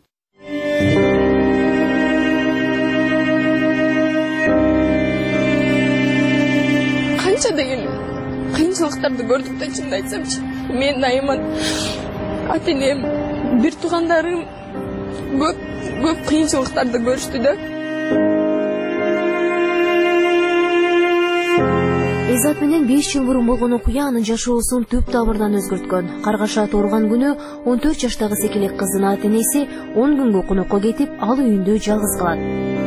Канча деген кыйынчылыктарды көрдүк да, чынын айтсамчы. Мен Найман, ата-энем, бир туугандарым көп кыйынчылыктарды көрүштү да. Эзат менен 5 жыл мурун болгон окуя анын жашоосун түп табырдан өзгөрткөн. Каргаша турган күнү 14 жаштагы секелек кыздын ата-энеси 10 күнгө конокко кетип, ал үйүндө жалгыз калат.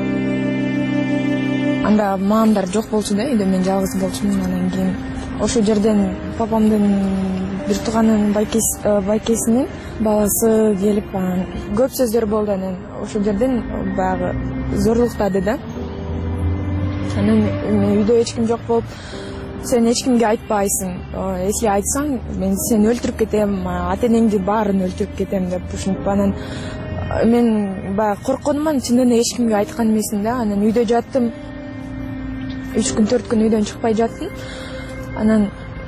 Анда маамдар жок болчу да, үйдө мен жалгыз болчумун. Анан кийин ошол жерден папамдын бир тууганын байкесинин баласы келип, көп сөздөр болду. Анан ошол жерден баягы зорлуктады да. Анан үйдө эч ким жок болуп, сен эч кимге айтпайсың. Эске айтсаң, мен сени өлтүрүп кетем, ата-энеңди баарын өлтүрүп кетем деп ушинтип. Анан мен баягы коркконуман, чындыгында эч кимге айткан эмесмин да. Анан үйдө жаттым. 3 күн 4 күн үйдөн чыкпай жаттым. Анан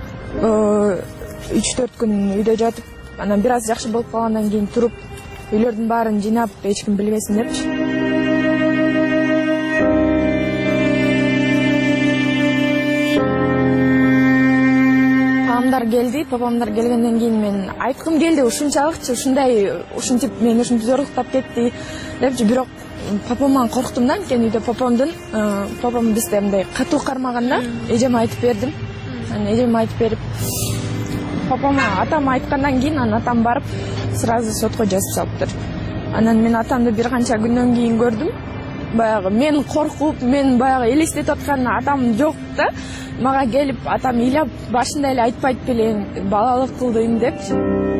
3-4 күн үйдө жатып, анан бир аз жакшы болуп калгандан кийин туруп, үйлөрдүн баарын жыйнап, эч ким билбесин депчи. Папамдар келгенден кийин мен айткым келди, ушунчалыкчы, ушинтип мен ушинтип зорлуктап кетти депчи. Бирок папамдан корктум да, анткени үйдө папам бизде мындай катуу кармаган да. Эжеме айтып бердим. Анан эжем айтып берип, атам айткандан кийин, анан атам барып сразу сотко жазып салыптыр. Анан мен атамды бир канча күндөн кийин көрдүм. Баягы мен коркуп, мен баягы элестетип аткан атам жок да. Мага келип, атам ыйлап, башында эле айтпайт белең, балалык кылдым депчи.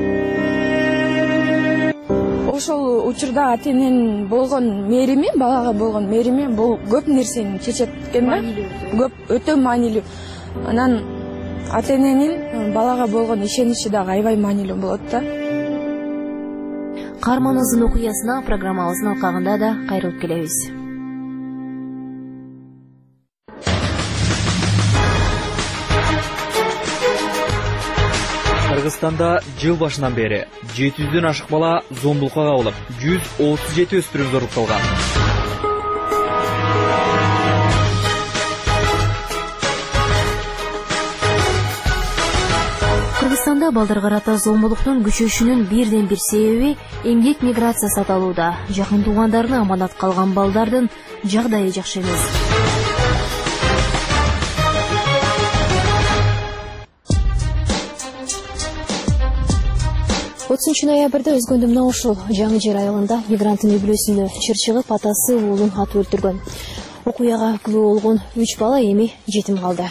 Ошол учурда ата-эненин болгон мээрими, балага болгон мээрими бул көп нерсени чечет экен да. Көп, өтө маанилүү. Анан ата-эненин балага болгон ишеничи дагы аябай маанилүү болот да. Каарманыбыздын окуясына программабыздын алкагында да кайрылып келебиз. Кыргызстанда жыл башынан бери 700дөн ашык бала зомбулукка кабылып, 137 өспүрүм зордукталган. Кыргызстанда балдар карата зомбулуктун күчөшүнүн бирден бир себеби эмгек миграциясы аталууда. Жакын туугандарына аманат калган балдардын жагдайы жакшы эмес. 30 ноябрда Өзгөндө мына ушул жаңы жер айылында мигранттын үй бүлөсүнө чыр чыгып, атасы уулун атып өлтүргөн. Окуяга күбө болгон 3 бала эми жетим калды.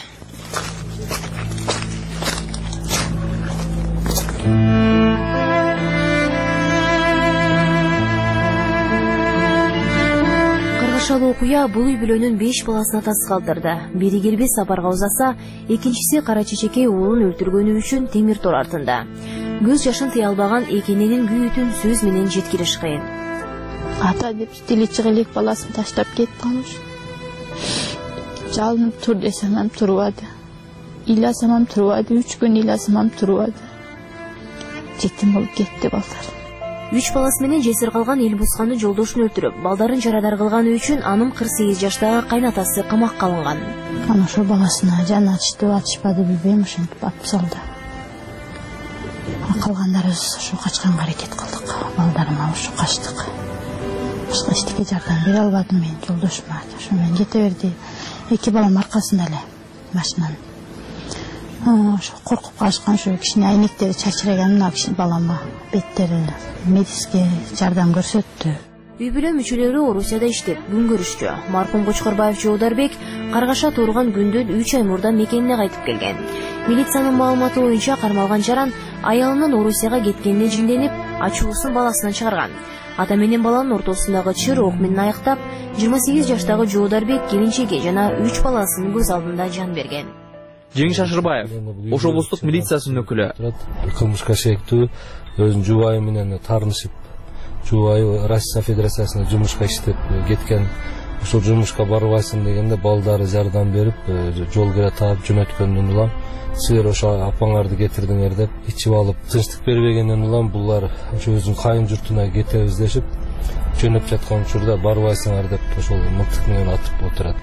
Каргышалуу окуя бул үй бүлөнүн 5 баласын атасы калтырды. Бири келбес сапарга узаса, экинчиси кара чечекей уулун өлтүргөнү үчүн темир тор артында. Көз жашын тыя албаган экенинин күйүтүн сөз менен жеткириш кыйын. Ата деп тили чыгылык баласын таштап кетти калыш. Жалынып тур десем ham турбады. Ыйласам ham турбады, 3 күн ыйласам ham турбады. Жетим болуп кетти балдар. 3 баласы менен жесир калган Элбускандын жолдошун өлтүрүп, балдарын жарадар кылганы үчүн анын 48 жаштагы кайнатасы камакка алынган. Ана ошо баласына жан атышпады билбейм, ошентип атып салды. Калгандарыбыз ошо качканга аракет кылдык. Балдарыма ошо качтык. Башка эчтеке жардам бере албадым мен жолдошума. Ошо менен кете берди. 2 балам аркасында эле машинанын. Ошо коркуп калышкан, ошо кичине айнектери чачыраган мына кичине балама беттери медиске жардам көрсөттү. Үй бүлө мүчөлөрү Орусияда иштеп, күн көрүшчү. Маркум Кочкорбаев Жоодарбек каргаша турган күндөн 3 ай мурда мекенине кайтып келген. Милициянын маалыматы боюнча кармалган жаран аялынын Орусияга кеткенине жиңденип, ачуусун баласынан чыгарган. Ата менен баланын ортосундагы чыр ок менен аяктап, 28 жаштагы Жоодарбек келинчеги жана 3 баласынын көз алдында жан берген. Жеңиш Ашырбаев, Ош облустук милициясынын өкүлү. Кылмышка шектүү өзүнүн жубайы менен таарынышып, жубайы Россия Федерациясына жумушка иштеп кеткен. Ошол жумушка барбайсың дегенде балдары жардам берип, жол кире таап жөнөткөндөн улам силер ошо апаңарды кетирдиңер деп ичип алып, тынчтык бербегенден улам булар ошо өзүнүн кайын журтуна кетебиз дешип, жөнөп жаткан учурда барбайсыңар деп ошол мылтык менен атып отурат.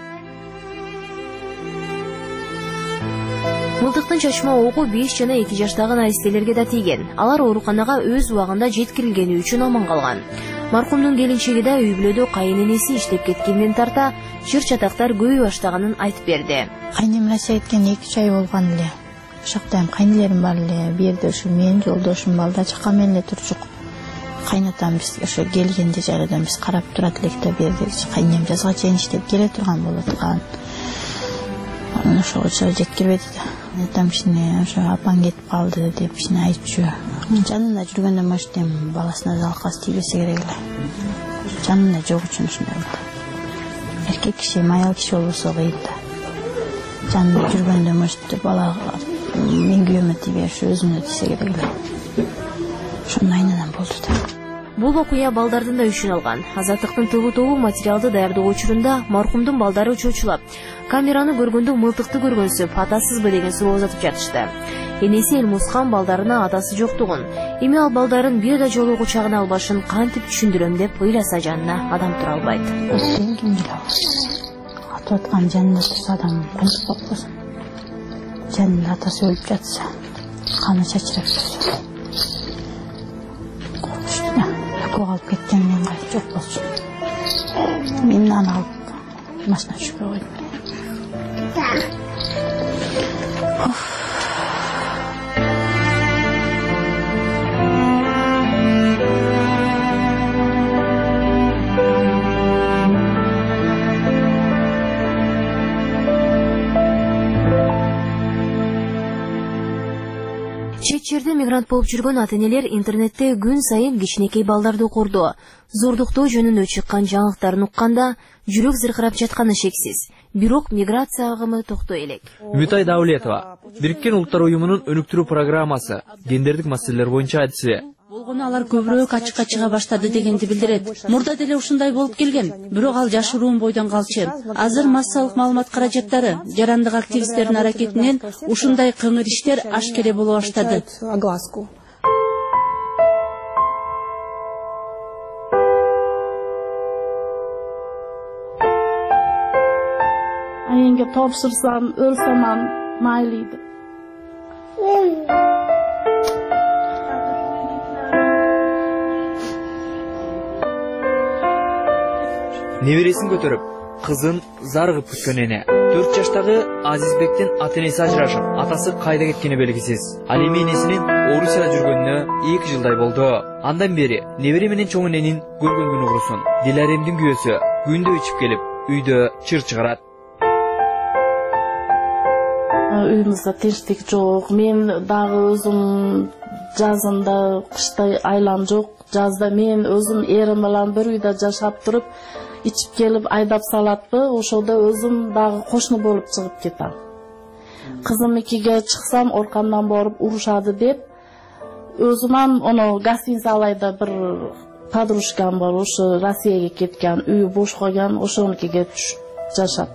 Мылтыктын чачма оку 5 жана 2 жаштагы наристелерге да тийген. Алар ооруканага өз убагында жеткирилгени үчүн аман калган. Маркумдун келинчеги да үй бүлөдө кайыненеси иштеп кеткенден тарта чыр-чатактар көбөй баштаганын айтып берди. Кайнем Россияга кеткен 2 ай болгон эле. Ошоктойм кайнелерим бар эле. Бу жерде ушу мен жолдошум балда чака менен эле турчук. Кайнатам биз ошо келгенде жайрадан биз карап турат элек да, бу жерде кайнем жазга чейин иштеп келе турган болот экен. Ошого жеткирбеди да. Айтам кичине ошо апаң кетип калды деп кичине айтчу. Жанында жүргөндө может эми баласына залкасы тийбесе керек эле. Жанында жок үчүн ушундай болду. Эркек киши, аял киши болбосо кыйын да. Жанында жүргөндө может бала мен күйөөмө тийбеши, өзүнө тийсе керек эле. Ошондой айнанан болду да. Бул окуя балдардын да үчүн алган. Азаттыктын тобу материалды даярдоо учурунда маркумдун балдары чочулап, камераны көргөндө мылтыкты көргөнсүп, атасызбы деген суроо uzatып жатышты. Энеси Элмускан балдарына атасы жоктугун, эми ал балдарын бир да жолу кучагына албашын кантип түшүндүрөм деп ыйласа жанына адам тура албайт. Сен ким билебиз? Атып аткан жанында турса адам кантип болбосун? Жанында атасы өлүп жатса, каны чачырап турса. Uyku alıp ketkenmen gayet çok bolsun. Meni аны alıp maşına düşüp koydum. Чет жерде мигрант болуп жүргөн ата-энелер интернетте күн сайын кичинекей балдарды укурду. Зордуктоо жөнүндө чыккан жаңылыктарын укканда жүрөк зыркырап жатканы шексиз. Бирок миграция агымы токтой элек. Үмүтай Даулетова, Бириккен Улуттар уюмунун өнүктүрүү программасы, гендердик маселелер боюнча адиси. Болгону алар көбүрөөк ачыкка чыга баштады дегенди билдирет. Мурда деле ушундай болуп келген, бирок ал жашыруун бойдон калчу. Азыр массалык маалымат каражаттары, жарандык активисттердин аракетинен ушундай кыңыр иштер ашкере боло баштады. Ayenge topşırsam, ölsem ham maylıydı. Небересин көтөрүп, кызын зарыгып күткөн эне. 4 жаштагы Азизбектин ата-энеси ажырашып, атасы кайда кеткени белгисиз. Ал эми энесинин Орусияда жүргөнүнө 2 жылдай болду. Андан бери небере менен чоң эненин көргөн күнү курусун. Диларемдин күйөөсү күндө ичип келип, үйдө чыр чыгарат. Үйүмүздө тынчтык жок. Мен дагы өзүм жазында кыштай айлам жок. Жазда мен өзүм эрим менен бир үйдө жашап туруп, ичип келип айдап салатпы, ошодо өзүм дагы кошуна болуп чыгып кетем. Кызым 2-ге чыксам оркамдан боруп урушады деп, өзүм оно гостиница алайда бир подружкам бар, ошо Россияга кеткен, үйү бош койгон, ошонукиге түшүп жашап.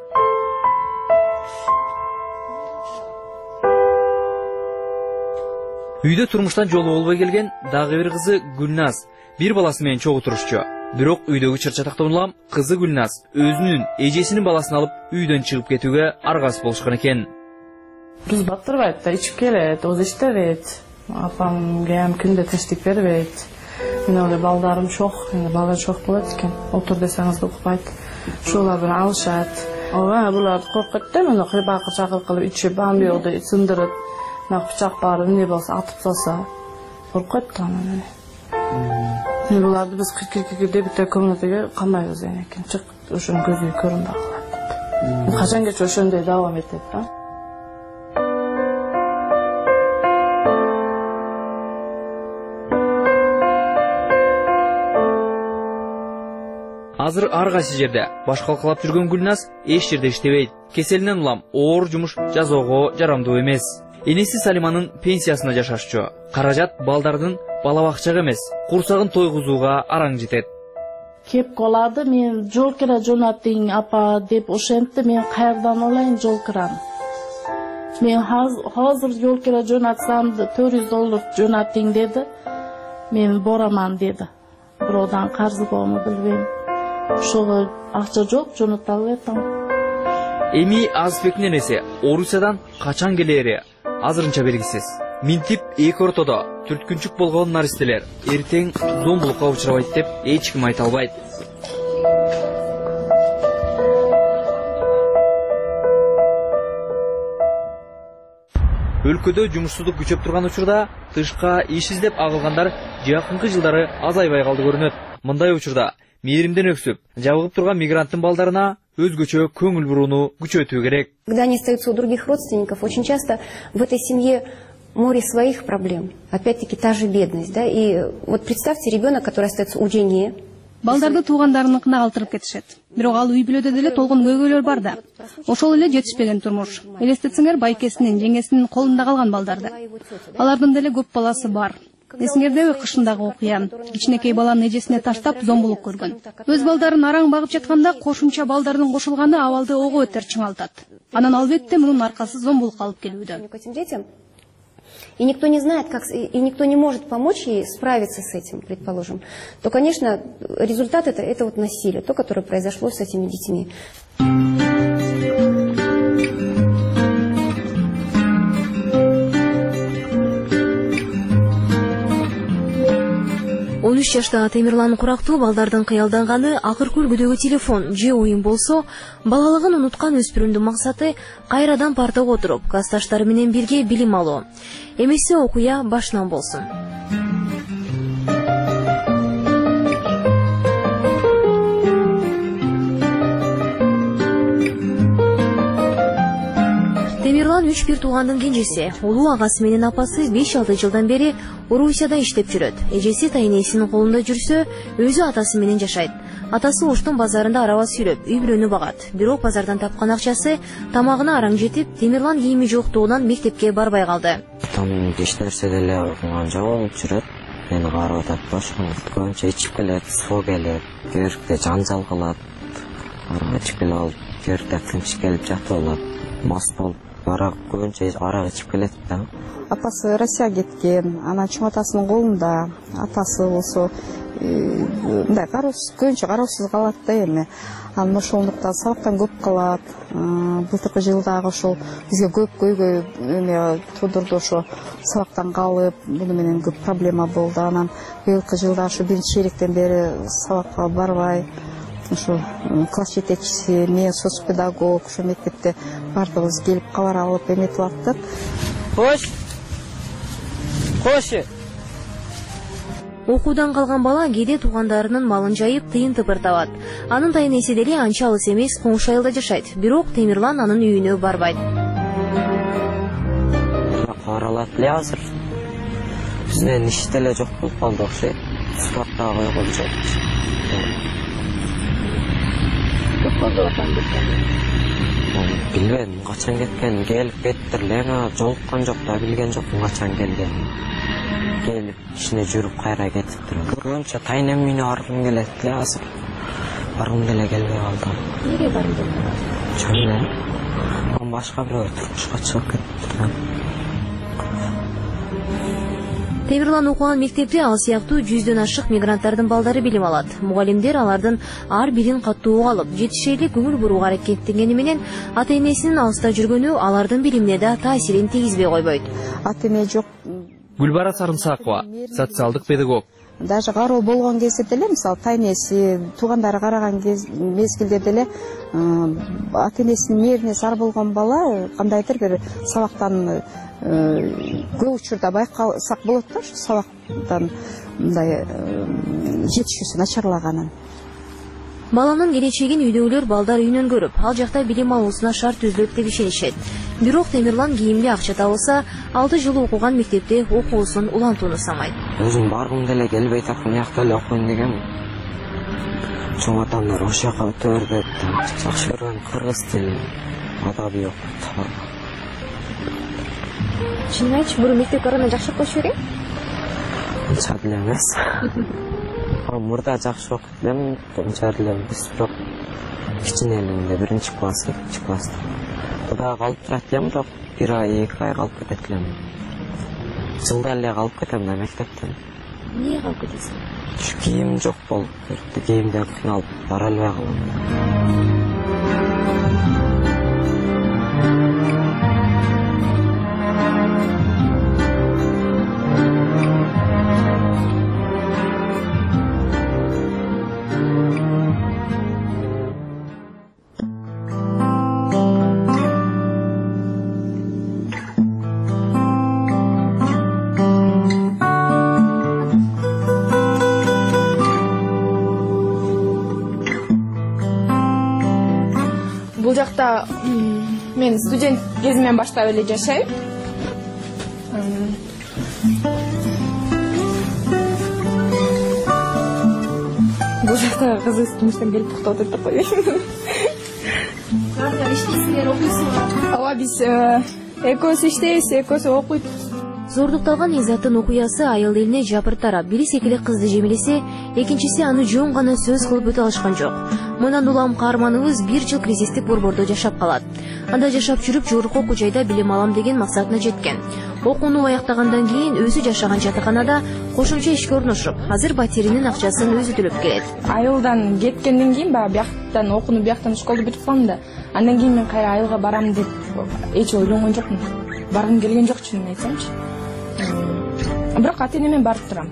Үйдө турмуштан жолу болбой келген дагы бир кызы Гүлназ бир баласы менен чогуу турушчу. Бирок үйдөгү чыр-чатактан улам кызы Гүлназ өзүнүн эжесинин баласын алып үйдөн чыгып кетүүгө аргасыз болушкан экен. Биз батырбайт да, ичип келет, өзү иштебейт. Апамга ham күндө тиштик бербейт. Мен эле балдарым чок, балдар чок болот экен. Отур десеңиз да укпайт. Ошолор менен алышат. Ооба, булар коркот да, мени кырбакыр кылып ичип, амбиоду сындырып, пычак бар, эмне болсо атып салса, коркот да мени. Мен буларды биз кыр деп комнатага камайбыз экен. Чык, ошонун көзү көрүнбөй калат. Качангаcha ошондой давам этет да. Азыр ар кайсы жерде баш калкалап жүргөн Гүлназ эч жерде иштебейт. Кеселинен улам оор жумуш жасоого жарамдуу эмес. Энеси Салиманын пенсиясына жашашчу. Каражат балдардын бала бакчага эмес, курсагын тойгузууга араң жетет. Кеп калады, мен жол кира жонатың апа деп ошентти, мен каердан алайын жол кираны. Мен азыр жол кира жонатсам $400 жонатың деди. Мен бораман деди. Бирөөдөн карзы болму билбейм. Ошого акча жок, жоното албайтам. Эми Азбектин энеси Орусиядан качан келери азырынча белгисиз. Минтип эки ортодо түрткүнчүк болгон наристелер эртең зомбулукка учурабайт деп эч ким айта албайт. Өлкөдө жумушсуздук күчөп турган учурда тышка иш издеп агылгандар жакынкы жылдары азайбай калды көрүнөт. Мындай учурда мээримден өксүп, жабыгып турган мигранттын балдарына өзгөчө көңүл бурууну күчөтүү керек. Когда они остаются у других родственников, очень часто в этой семье море своих проблем. Опять-таки та же бедность, да? И вот представьте, ребенок, который остается у жены. Балдарды туугандарыныкына калтырып кетишет. Бирок ал үй бүлөдө деле толгон көйгөйлөр бар да. Ошол эле жетишпеген турмуш. Элестетсеңер, байкесинин, жеңесинин колунда калган балдарды. Алардын деле көп баласы бар. Эсиңердеби кышындагы окуя? Кичинекей баланы эжесине таштап зомбулук көргөн. Өз балдарын араң багып жатканда кошумча балдардын кошулганы абалды ого өтөр чыңалтат. Анан албетте мунун аркасы зомбулукка алып келүүдө. И никто не знает, как, и никто не может помочь ей справиться с этим, предположим, то, конечно, результат это вот насилие, то, которое произошло с этими детьми. Он 13 жашта Темирлан Курактуу балдардын кыялданганы акыркы үлгүдөгү телефон же оюн болсо, балалыгын унуткан өспүрүмдүн максаты кайрадан партага отуруп, классташтары менен бирге билим алуу. Эмесе окуя башынан болсун. Темирлан 3 бир туугандын кенжеси. Улуу агасы менен апасы 5-6 жылдан бери Орусияда иштеп жүрөт. Эжеси тайнесинин колунда жүрсө, өзү атасы менен жашайт. Атасы Оштун базарында араба сүйлөп, үй бүлөнү багат. Бирок базардан тапкан акчасы тамагына араң жетип, Темирлан кийими жоктугунан мектепке барбай калды. Там эч нерсе деле окуган жок болуп жүрөт. Мени карап атат, башка көбүнчө ичип келет, суу келет, көрүктө жанжал кылат. Ичип келип алып, көрүктө тынч келип жатып алат. Мас болуп, көбүнчө арак ичип келет да. Апасы Россияга кеткен, анан чоң атасынын колунда. Атасы болсо мындай көбүнчө кароосуз калат да эми. Анан ошондуктан сабактан көп калат. Былтыркы жылдагы ошол бизге көп көйгөй эме туудурду, ошо сабактан калып, буну менен көп проблема болду. Анан быйылкы жылда ошо биринчи чейректен бери сабакка барбай, ошо класс жетекчиси, мен соцпедагог, ошо мектепте бардыгыбыз келип кабар алып эметип аттык. Кош. Окуудан калган бала кээде туугандарынын малын жайып, тыйын тыпыр табат. Анын тайнеси деле анча алыс эмес, коңшу айылда жашайт. Бирок Темирлан анын үйүнө барбайт. Каралат эле азыр. Бизден иш деле жок болуп калды окшойт. Спортто койгон жок. Bilmedim, kaçan ketken, gelip kettirler, jolukkan jok da, bilgen jokun kaçan kelgen. Gelip, işine жүрүп kayra ketiptir. Köpünçe taynem meni argım keletdi, azыр. Bargım kele kelbey kaldım. Неге бардың? Şöyle, ben başka bir turmuşka çıkıp kettirdim. Темирлан окуган мектепте ал сыяктуу 100дөн ашык мигранттардын балдары билим алат. Мугалимдер алардын ар бирин каттуу алып, жетишейлик көңүл бурууга аракеттенгени менен ата-энесинин алыста жүргөнү алардын билимине да таасирин тийгизбей койбойт. Ата-эне жок. Гүлбара Сарымсакова, социалдык педагог. Даже кароо болгон кезде деле, мисалы тайнеси, туугандары караган мезгилде деле ата-энесинин мээрине зар болгон бала кандайдыр бир сабактан көп учурда байкасак болот да, ушу сабактан мындай жетишүүсү начарлаганын. Баланын келечегин үйдөгүлөр балдар үйүнөн көрүп, ал жакта билим алуусуна шарт түзүлөт деп ишенишет. Бирок Темирлан кийимли акча табылса, 6 жыл окуган мектепте окуусун улантууну самайт. Өзүм баргым деле келбей таптым, якта эле окуйм деген. Чоң атамдар ошол жака өтөр деп, жакшы көргөн кыргыз тили, адабий окуп. Чынын айтчы, бул мектеп арана жакшы окушу керек? Анча деле эмес. Мурда жакшы окуп элем, анча деле эмес, бирок кичине эле биринчи класс, экинчи класста. Куда калып турат элем, бирок 1 ай, 2 ай калып кетет элем. Жылда эле калып кетем да мектептен. Эмне калып кетесиң? Кийим жок болуп кетти, кийимден кыйналып бара албай калам. Бул жакта мен студент кезимден баштап эле жашайм. Бул жакта кызы тумуштан келип токтоп отуруп койбойм. Баардыгы иштейсиңер, окуйсуңар. Ооба, биз экөөсү иштейбиз, экөөсү окуйт. Зордукталган Изаттын окуясы айыл элине жапыр тарап, бири секиле кызды жемелесе, экинчиси аны жөн гана сөз кылып өтө алышкан жок. Мындан улам каарманыбыз 1 жыл кризистик борбордо жашап калат. Анда жашап жүрүп жогорку окуу жайда билим алам деген максатына жеткен. Окууну аяктагандан кийин өзү жашаган жатаканада кошумча ишке орношуп, азыр батиринин акчасын өзү төлөп келет. Айылдан кеткенден кийин бияктан окууну бияктан школду бүтүп калдым да. Андан кийин мен кайра айылга барам деп эч ойлонгон жокмун. Баргым келген жок, чынын айтсамчы. Бирок ата-энеме барып турам.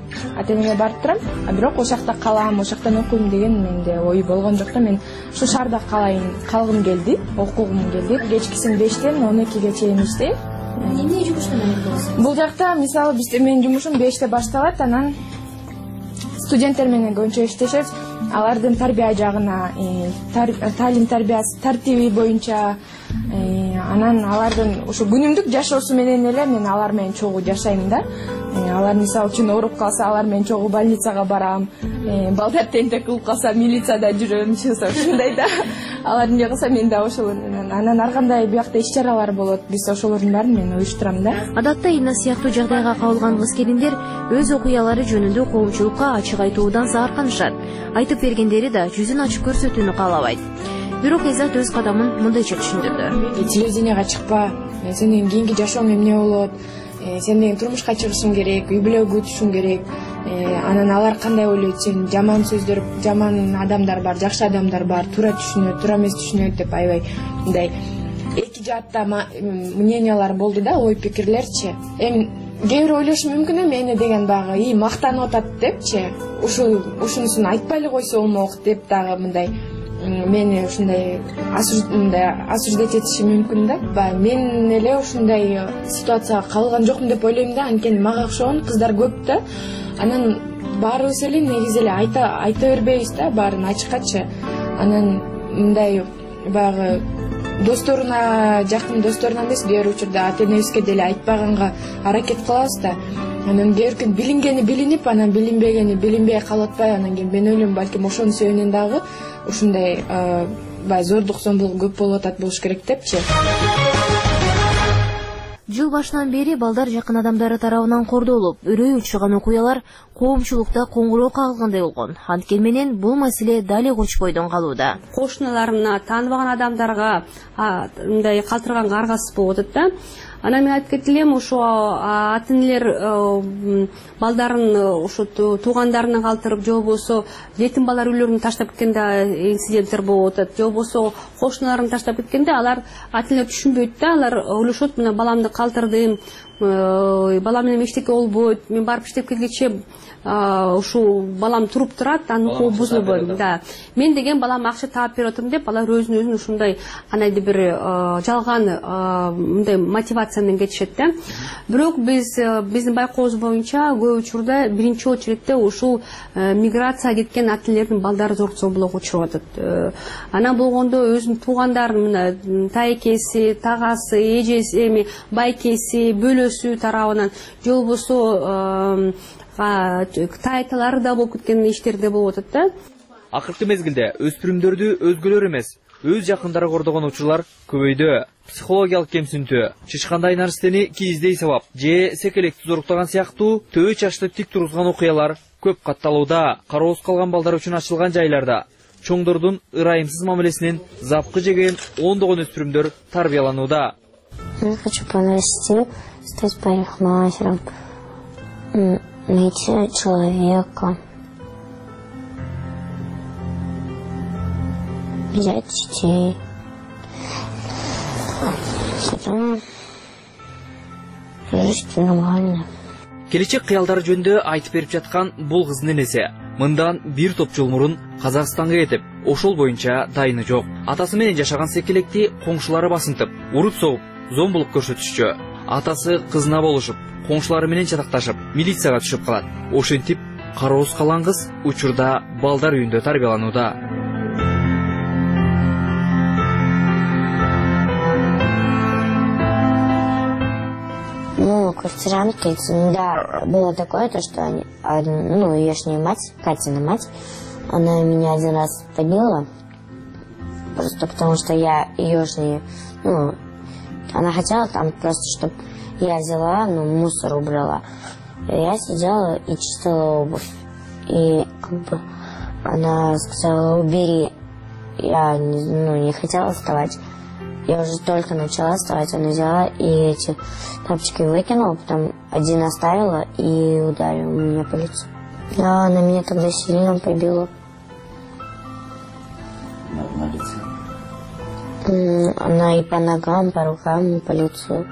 Бирок ошол жакта калам, ошол жактан окуйм деген менде ой болгон жок да. Мен ушу шаарда калгым келди, окугум келди. Кечкисин 5тен 12ге чейин иштейм. Эмне жумуштан айырыласың? Бул жакта мисалы менин жумушум 5те башталат, анан студенттер менен көбүнчө иштешет. Алардын тарбия жагына, талим тарбиясы тартиби боюнча, анан алардын ушу күнүмдүк жашоосу менен эле мен алар менен чогуу жашайм да. Алар мисалы үчүн ооруп калса, алар менен чогуу больницага барам. Балдар тентек кылып калса, милицияда жүрөм, ушундай да. Алар эмне кылса, мен да ошол. Анан ар кандай биякта иш-чаралар болот. Биз ошолордун баарын мен уюштурам да. Адатта Инна сыяктуу жагдайга кабылган кыз келиндер өз окуялары жөнүндө коомчулукка ачык айтуудан заарканышат. Айтып бергендери да жүзүн ачып көрсөтүүнү каалабайт. Бирок Изат өз кадамын мындайча түшүндүрдү. Телевиденияга чыкпа, сенин кийинки жашооң эмне болот? Сен деген турмушка чыгышың керек, үй бүлө күтүшүң керек. Анан алар кандай ойлойт, сен жаман сөздөр, жаман адамдар бар, жакшы адамдар бар, туура түшүнөт, туура эмес түшүнөт деп аябай мындай эки жаатта мнениялар болду да, ой пикирлерчи. Эми кээ бирөө ойлошу мүмкүн, мени деген дагы мактанып атат депчи. Ушунусун айтпай эле койсо болмок деп дагы мындай мени ушундай осуждать этиши мүмкүн да. Мен эле ушундай ситуацияга калган жокмун деп ойлойм да. Анткени мага окшогон кыздар көп да. Анан баарыбыз эле негизи эле айта бербейбиз да, баарын ачыккачы. Анан мындай баягы досторуна, жакын досторуна эмес, кээ бир учурда ата-энебизге деле айтпаганга аракет кылабыз да. Анан кээ бир билингени билинип, анан билинбегени билинбей калып атпайбы. Анан кийин мен ойлойм, балким ошонун себебинен дагы ушундай баягы зордук зомбулук көп болуп атат болуш керек депчи. Жыл башынан бери балдар жакын адамдары тарабынан кордолуп, үрөй учурган окуялар коомчулукта коңгуроо кагылгандай болгон. Анткени менен бул маселе дали кочпойдон калууда. Кошуналарына, тааныбаган адамдарга мындай калтырганга аргасыз болуп атат да. Анан мен айтып кетилем, ошо ата-энелер балдарын ошо туугандарына калтырып, же болбосо жетим балдар үйлөрүн таштап кеткенде инциденттер болуп атат. Же болбосо кошуналарын таштап кеткенде алар ата-энелер түшүнбөйт да, алар ойлошот, мына баламды калтырдым, балам менен эчтеке болбойт, мен барып иштеп келгече ушул балам туруп турат, анын укугу бузулбойт. Да. Мен деген балам акча таап берип атам деп, алар өзүн ушундай анайды бир жалган мындай мотивация менен кетишет да. Бирок биздин байкообуз боюнча көп учурда биринчи очередте ушул миграция кеткен ата-энелердин балдары зордук зомбулукка учуруп атат. Анан болгондо өзүнүн туугандарын, мына тайкеси, тагасы, эжеси, байкеси, бөлөсү тарабынан, же болбосо тайталары да болуп кеткен иштерде болуп атат да. Акыркы мезгилде өспүрүмдөрдү өзгөлөр эмес, өз жакындары кордогон учурлар көбөйдү. Психологиялык кемсинтүү, чычкандай нарстени кийиздей сабап, же секелекти зоруктаган сыяктуу төбө чачты тик тургузган окуялар көп катталууда. Кароосуз калган балдар үчүн ачылган жайларда чоңдордун ырайымсыз мамилесинен запкы жеген ондогон өспүрүмдөр тарбияланууда. Я хочу понести, стать парикмахером, найти человека, взять детей, потом жить нормально. Келечек кыялдары жөнүндө айтып берип жаткан бул кыздын энеси мындан бир топ жыл мурун Казакстанга кетип, ошол боюнча дайыны жок. Атасы менен жашаган секелекти коңшулары басынтып, уруп согуп, зомбулук көрсөтүшчү. Атасы кызына болушуп, коңшулары менен чатакташып, милицияга түшүп калат. Ошентип, кароосуз калган кыз учурда балдар үйүндө тарбияланууда. Ну, квартирантки, да, было такое, то, что они, еешняя мать, Катина мать, она меня один раз побила, просто потому что я еешняя, она хотела там просто, чтобы я взяла, мусор убрала. Я сидела и чистила обувь. И она сказала, убери. Я не хотела вставать. Я уже только начала вставать, она взяла и эти тапочки выкинула, потом один оставила и ударила меня по лицу. Да, она меня тогда сильно побила. На лице? Она и по ногам, по рукам, и по лицу.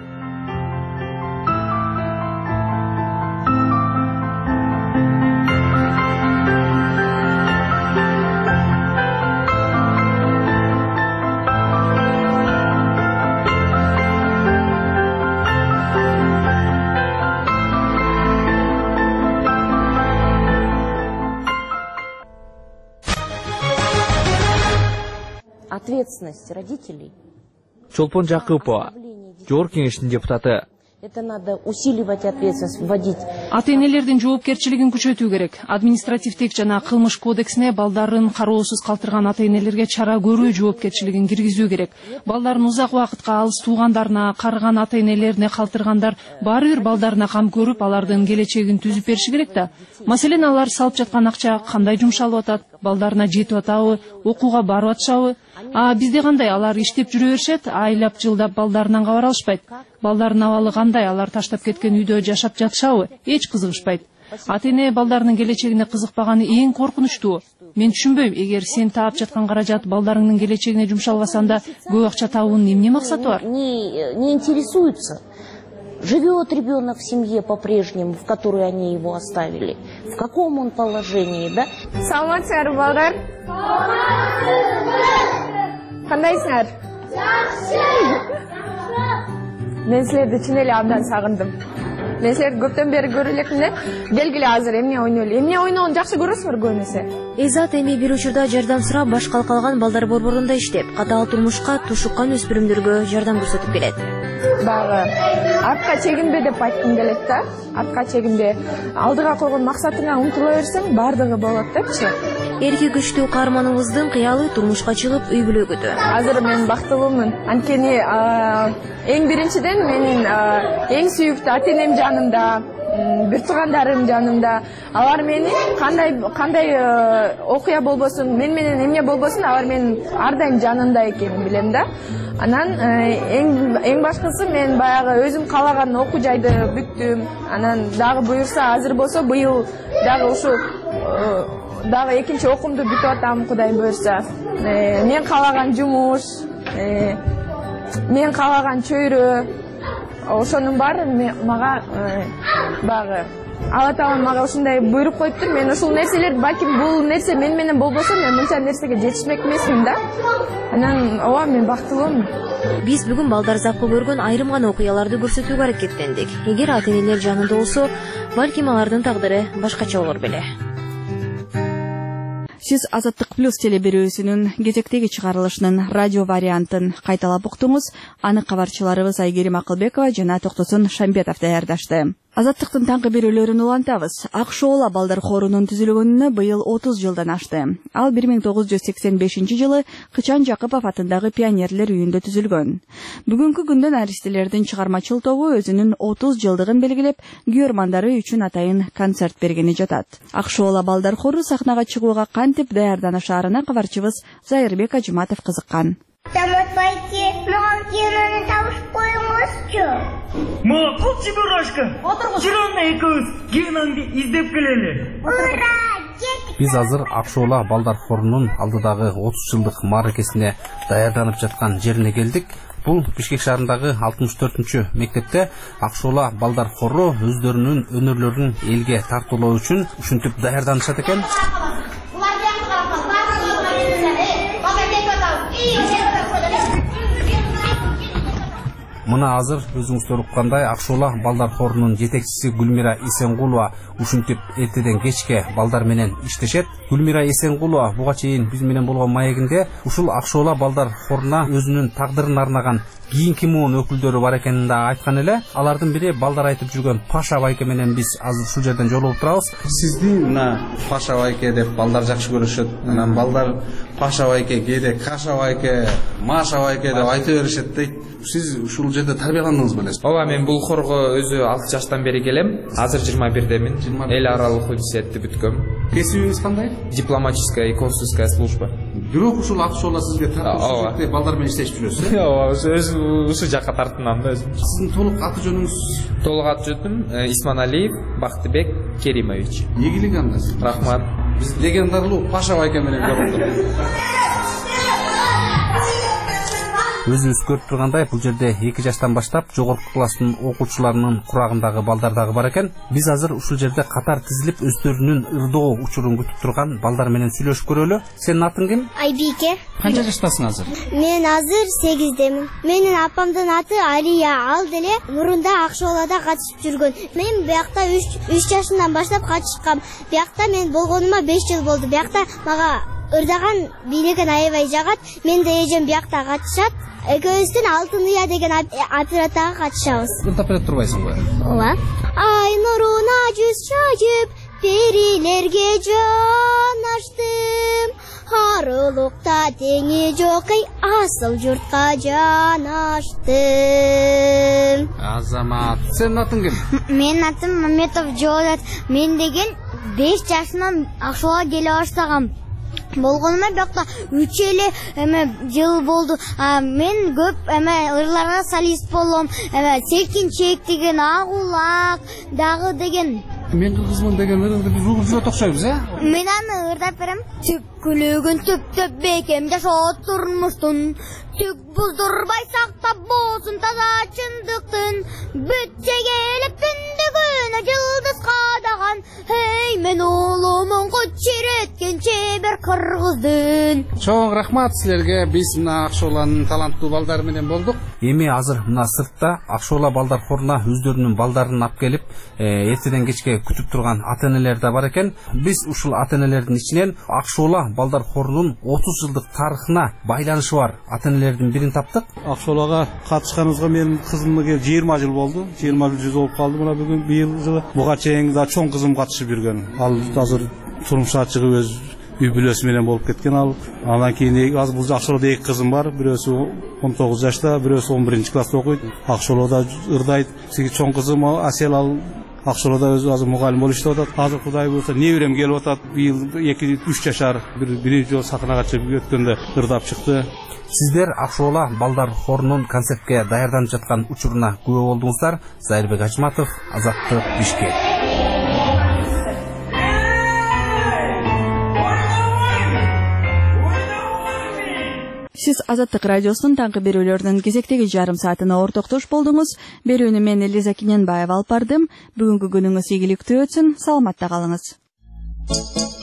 Ответственность родителей. Чолпон Жакыпова, Жогорку кеңештин депутаты. Это надо усиливать ответственность, вводить. Ата-энелердин жоопкерчилигин күчөтүү керек. Административдик жана кылмыш кодексине балдарын кароосуз калтырган ата-энелерге чара көрүү жоопкерчилигин киргизүү керек. Балдарын узак убакытка алыс туугандарына, карыган ата-энелерине калтыргандар баары бир балдарына кам көрүп, алардын келечегин түзүп бериши керек да. Маселен, алар салып жаткан акча кандай жумшалып атат, балдарына жетип атабы, окууга барып атышабы? Бизде кандай, алар иштеп жүрө беришет, айлап жылдап балдарынан кабар алышпайт. Балдардын абалы кандай, алар таштап кеткен үйдө жашап жатышабы? Эч кызыгышпайт. Ата-эне балдарынын келечегине кызыкпаганы эң коркунучтуу. Мен түшүнбөйм, эгер сен таап жаткан каражат балдарыңдын келечегине жумшалбасанда, көп акча табуунун эмне максаты бар? Не интересуются. Живет ребенок в семье по-прежнему, в которой они его оставили. В каком он положении, да? Саламатсыздар, балдар. Кандайсыңар? Мен силерди чын эле абдан сагындым. Мен силерди көптөн бери көрө элекмин да. Келгиле азыр эмне ойнойлу. Эмне ойногонду жакшы көрөсүңөр көбүнесе? Эзат эми бир учурда жардам сурап баш калкалган балдар борборунда иштеп, катаал турмушка тушуккан өспүрүмдөргө жардам көрсөтүп келет. Багы артка чегинбе деп айткым келет да. Артка чегинбе. Алдыга койгон максатыңа умтула берсең, бардыгы болот депчи. Эрки күчтүү каарманыбыздын кыялы турмушка чыгып үй бүлөгөдө. Азыр мен бактылуумун. Анткени эң биринчиден менин эң сүйүктүү ата-энем жанымда, бир туугандарым жанымда. Алар мени кандай окуя болбосун, мен менен эмне болбосун, алар менин ар дайым жанымда экенин билем да. Анан эң башкысы мен баягы өзүм каалаган окуу жайды бүттүм. Анан дагы буюрса азыр болсо быйыл дагы ушу дагы экинчи окуумду бүтүп атам, Кудай буюрса. Мен каалаган жумуш, мен каалаган чөйрө, ошонун баары мага баягы Алла Таала мага ушундай буйрук коюптур. Мен ушул нерселер, балким бул нерсе мен менен болбосо, мен мынча нерсеге жетишмек эмесмин да. Анан ооба мен бактылуумун. Биз бүгүн балдар запкы көргөн айрым гана окуяларды көрсөтүүгө аракеттендик. Эгер ата-энелер жанында болсо, балким алардын тагдыры башкача болор беле. Сиз Азаттык плюс телебирүүсүнүн кезектеги чыгарылышынын радио вариантын кайталап уктуңуз. Аны кабарчыларыбыз Айгерим Акылбекова жана Токтосун Шамбетов даярдашты. Азаттыктын таңкы берүүлөрүн улантабыз. Акшоола балдар хорунун түзүлгөнүнө быйыл 30 жылдан ашты. Ал 1985-жылы Кычан Жакыпов атындагы пионерлер үйүндө түзүлгөн. Бүгүнкү күндө аристелердин чыгармачыл тобу өзүнүн 30 жылдыгын белгилеп, күйөрмандары үчүн атайын концерт бергени жатат. Акшоола балдар хору сахнага чыгууга кантип даярданышаарына кабарчыбыз Зайырбек Ажыматов кызыккан. Тамотпайте, маған киноны табышып қойыңызчы. Мақұл Чебурашка. Жүріңді екеуіз киноңды издеп келелі. Ура! Биз азыр Акшоола балдар хорунун алдыдагы 30 жылдык мааракесине даярданып жаткан жерине келдик. Бул Бишкек шаарындагы 64-чү мектепте Акшоола балдар хору өздөрүнүн өнөрлөрүн элге тартуулоо үчүн ушинтип даярданышат экен. Мына азыр өзүңүздөр уккандай Акшоола балдар хорунун жетекчиси Гүлмира Эсенгулова ушинтип эртеден кечке балдар менен иштешет. Гүлмира Эсенгулова буга чейин биз менен болгон маегинде ушул Акшоола балдар хоруна өзүнүн тагдырын арнаган кийин кимоон өкүлдөрү бар экенин да айткан эле. Алардын бири балдар айтып жүргөн Паша байке менен биз азыр ушул жерден жолугуп турабыз. Сизди мына Паша байке деп балдар жакшы көрүшөт. Анан балдар Паша байке, кээде Каша байке, Маша байке деп айта беришет дейт. Сиз ушул жерде тарбияландыңыз белесизби? Ооба, мен бул хорго өзү 6 жаштан бери келем. Азыр 21-демин. Эл аралык университетти бүткөм. Кесибиңиз кандай? Дипломатическая и консульская служба. Бирок ушул Акшоола сизге тартып балдар менен иштешип жүрөсүз. Ооба, өзү ушул жакка тартынам да өзүм. Сиздин толук аты жөнүңүз? Толук аты жөнүм Исманалиев Бактыбек Керимович. Ийгилик анда. Рахмат. Биз легендарлуу Паша байке менен көрдүк. Өзүбүз көрүп тургандай, бул жерде 2 жаштан баштап жогорку класстын окуучуларынын курагындагы балдардагы бар экен. Биз азыр ушул жерде катар тизилип өздөрүнүн ырдоо учурун күтүп турган балдар менен сүйлөшүп көрөлү. Сенин атың ким? Айбике. Канча жаштасың азыр? Мен азыр 8-демин. Менин апамдын аты Алия. Ал деле мурунда Акшоолада катышып жүргөн. Мен биякта 3 жашымдан баштап катышкам. Биякта мен болгонума 5 жыл болду. Биякта мага ырдаган бийлеген аябай жагат. Мен да эжем биякта катышат. Экөөбүздүн Алтын Уя деген операттага катышабыз. Ырдап берип турбайсыңбы? Ооба. Ай нуруна жүз шайып, перилерге жан аштым. Арылыкта теңи жок эй, асыл журтка жан аштым. Азамат, сенин атың ким? Менин атым Маметов Жолат. Мен деген 5 жашымдан Акшоолага келе баштагам. Болгонума биякта 3 жыл болду. Мен көп ырларга солист болом. Секинчек деген, Агулак дагы деген. Мен кыргызмын деген ырды биз угуп жүрөт окшойбуз, Мен аны ырдап берем. Түпкүлөгүн түптөп бекем жашоот турмуштун. Түк буздурбай сактап болсун таза чындыктын. Бүтчө келип түндүгүнө жылдыз кадаган. Эй, мен улумун кучиреткен чебер кыргыздын. Чоң рахмат силерге. Биз мына Акшооланын таланттуу балдары менен болдук. Эми азыр мына сыртта Акшоола балдар хоруна өздөрүнүн балдарын алып келип, эртеден кечке күтүп турган ата-энелер да бар экен. Биз ушул ата-энелердин ичинен Акшоола балдар хорунун 30 жылдык тарыхына байланышы бар ата-энелердин бирин таптык. Акшоолага катышканыбызга менин кызымга 20 жыл болду. 20 жыл болуп калды мына бүгүн быйыл жылы. Буга чейин да чоң кызым катышып жүргөн. Ал азыр турмушка чыгып өз үй бүлөсү менен болуп кеткен ал. Андан кийин азыр бул Акшолодо 2 кызым бар. Бирөөсү 19 жашта, бирөөсү 11 класста окуйт. Акшолодо ырдайт. Чоң кызым Асел ал Акшолодо өзү азыр мугалим болуп иштеп атат. Азыр Кудай буйруса неберем келип атат. Быйыл 2-3 жашар бир жол сахнага чыгып өткөндө ырдап чыкты. Сиздер Акшоола балдар хорунун концертке даярданып жаткан учуруна күбө болдуңуздар. Зайырбек Ажматов, Азаттык, Бишкек. Сиз Азаттык радиосунун таңкы берүүлөрүнүн кезектеги жарым саатына ортоктош болдуңуз. Берүүнү мен Элиза Киненбаева алып бардым. Бүгүнкү күнүңүз ийгиликтүү өтсүн. Саламатта калыңыз.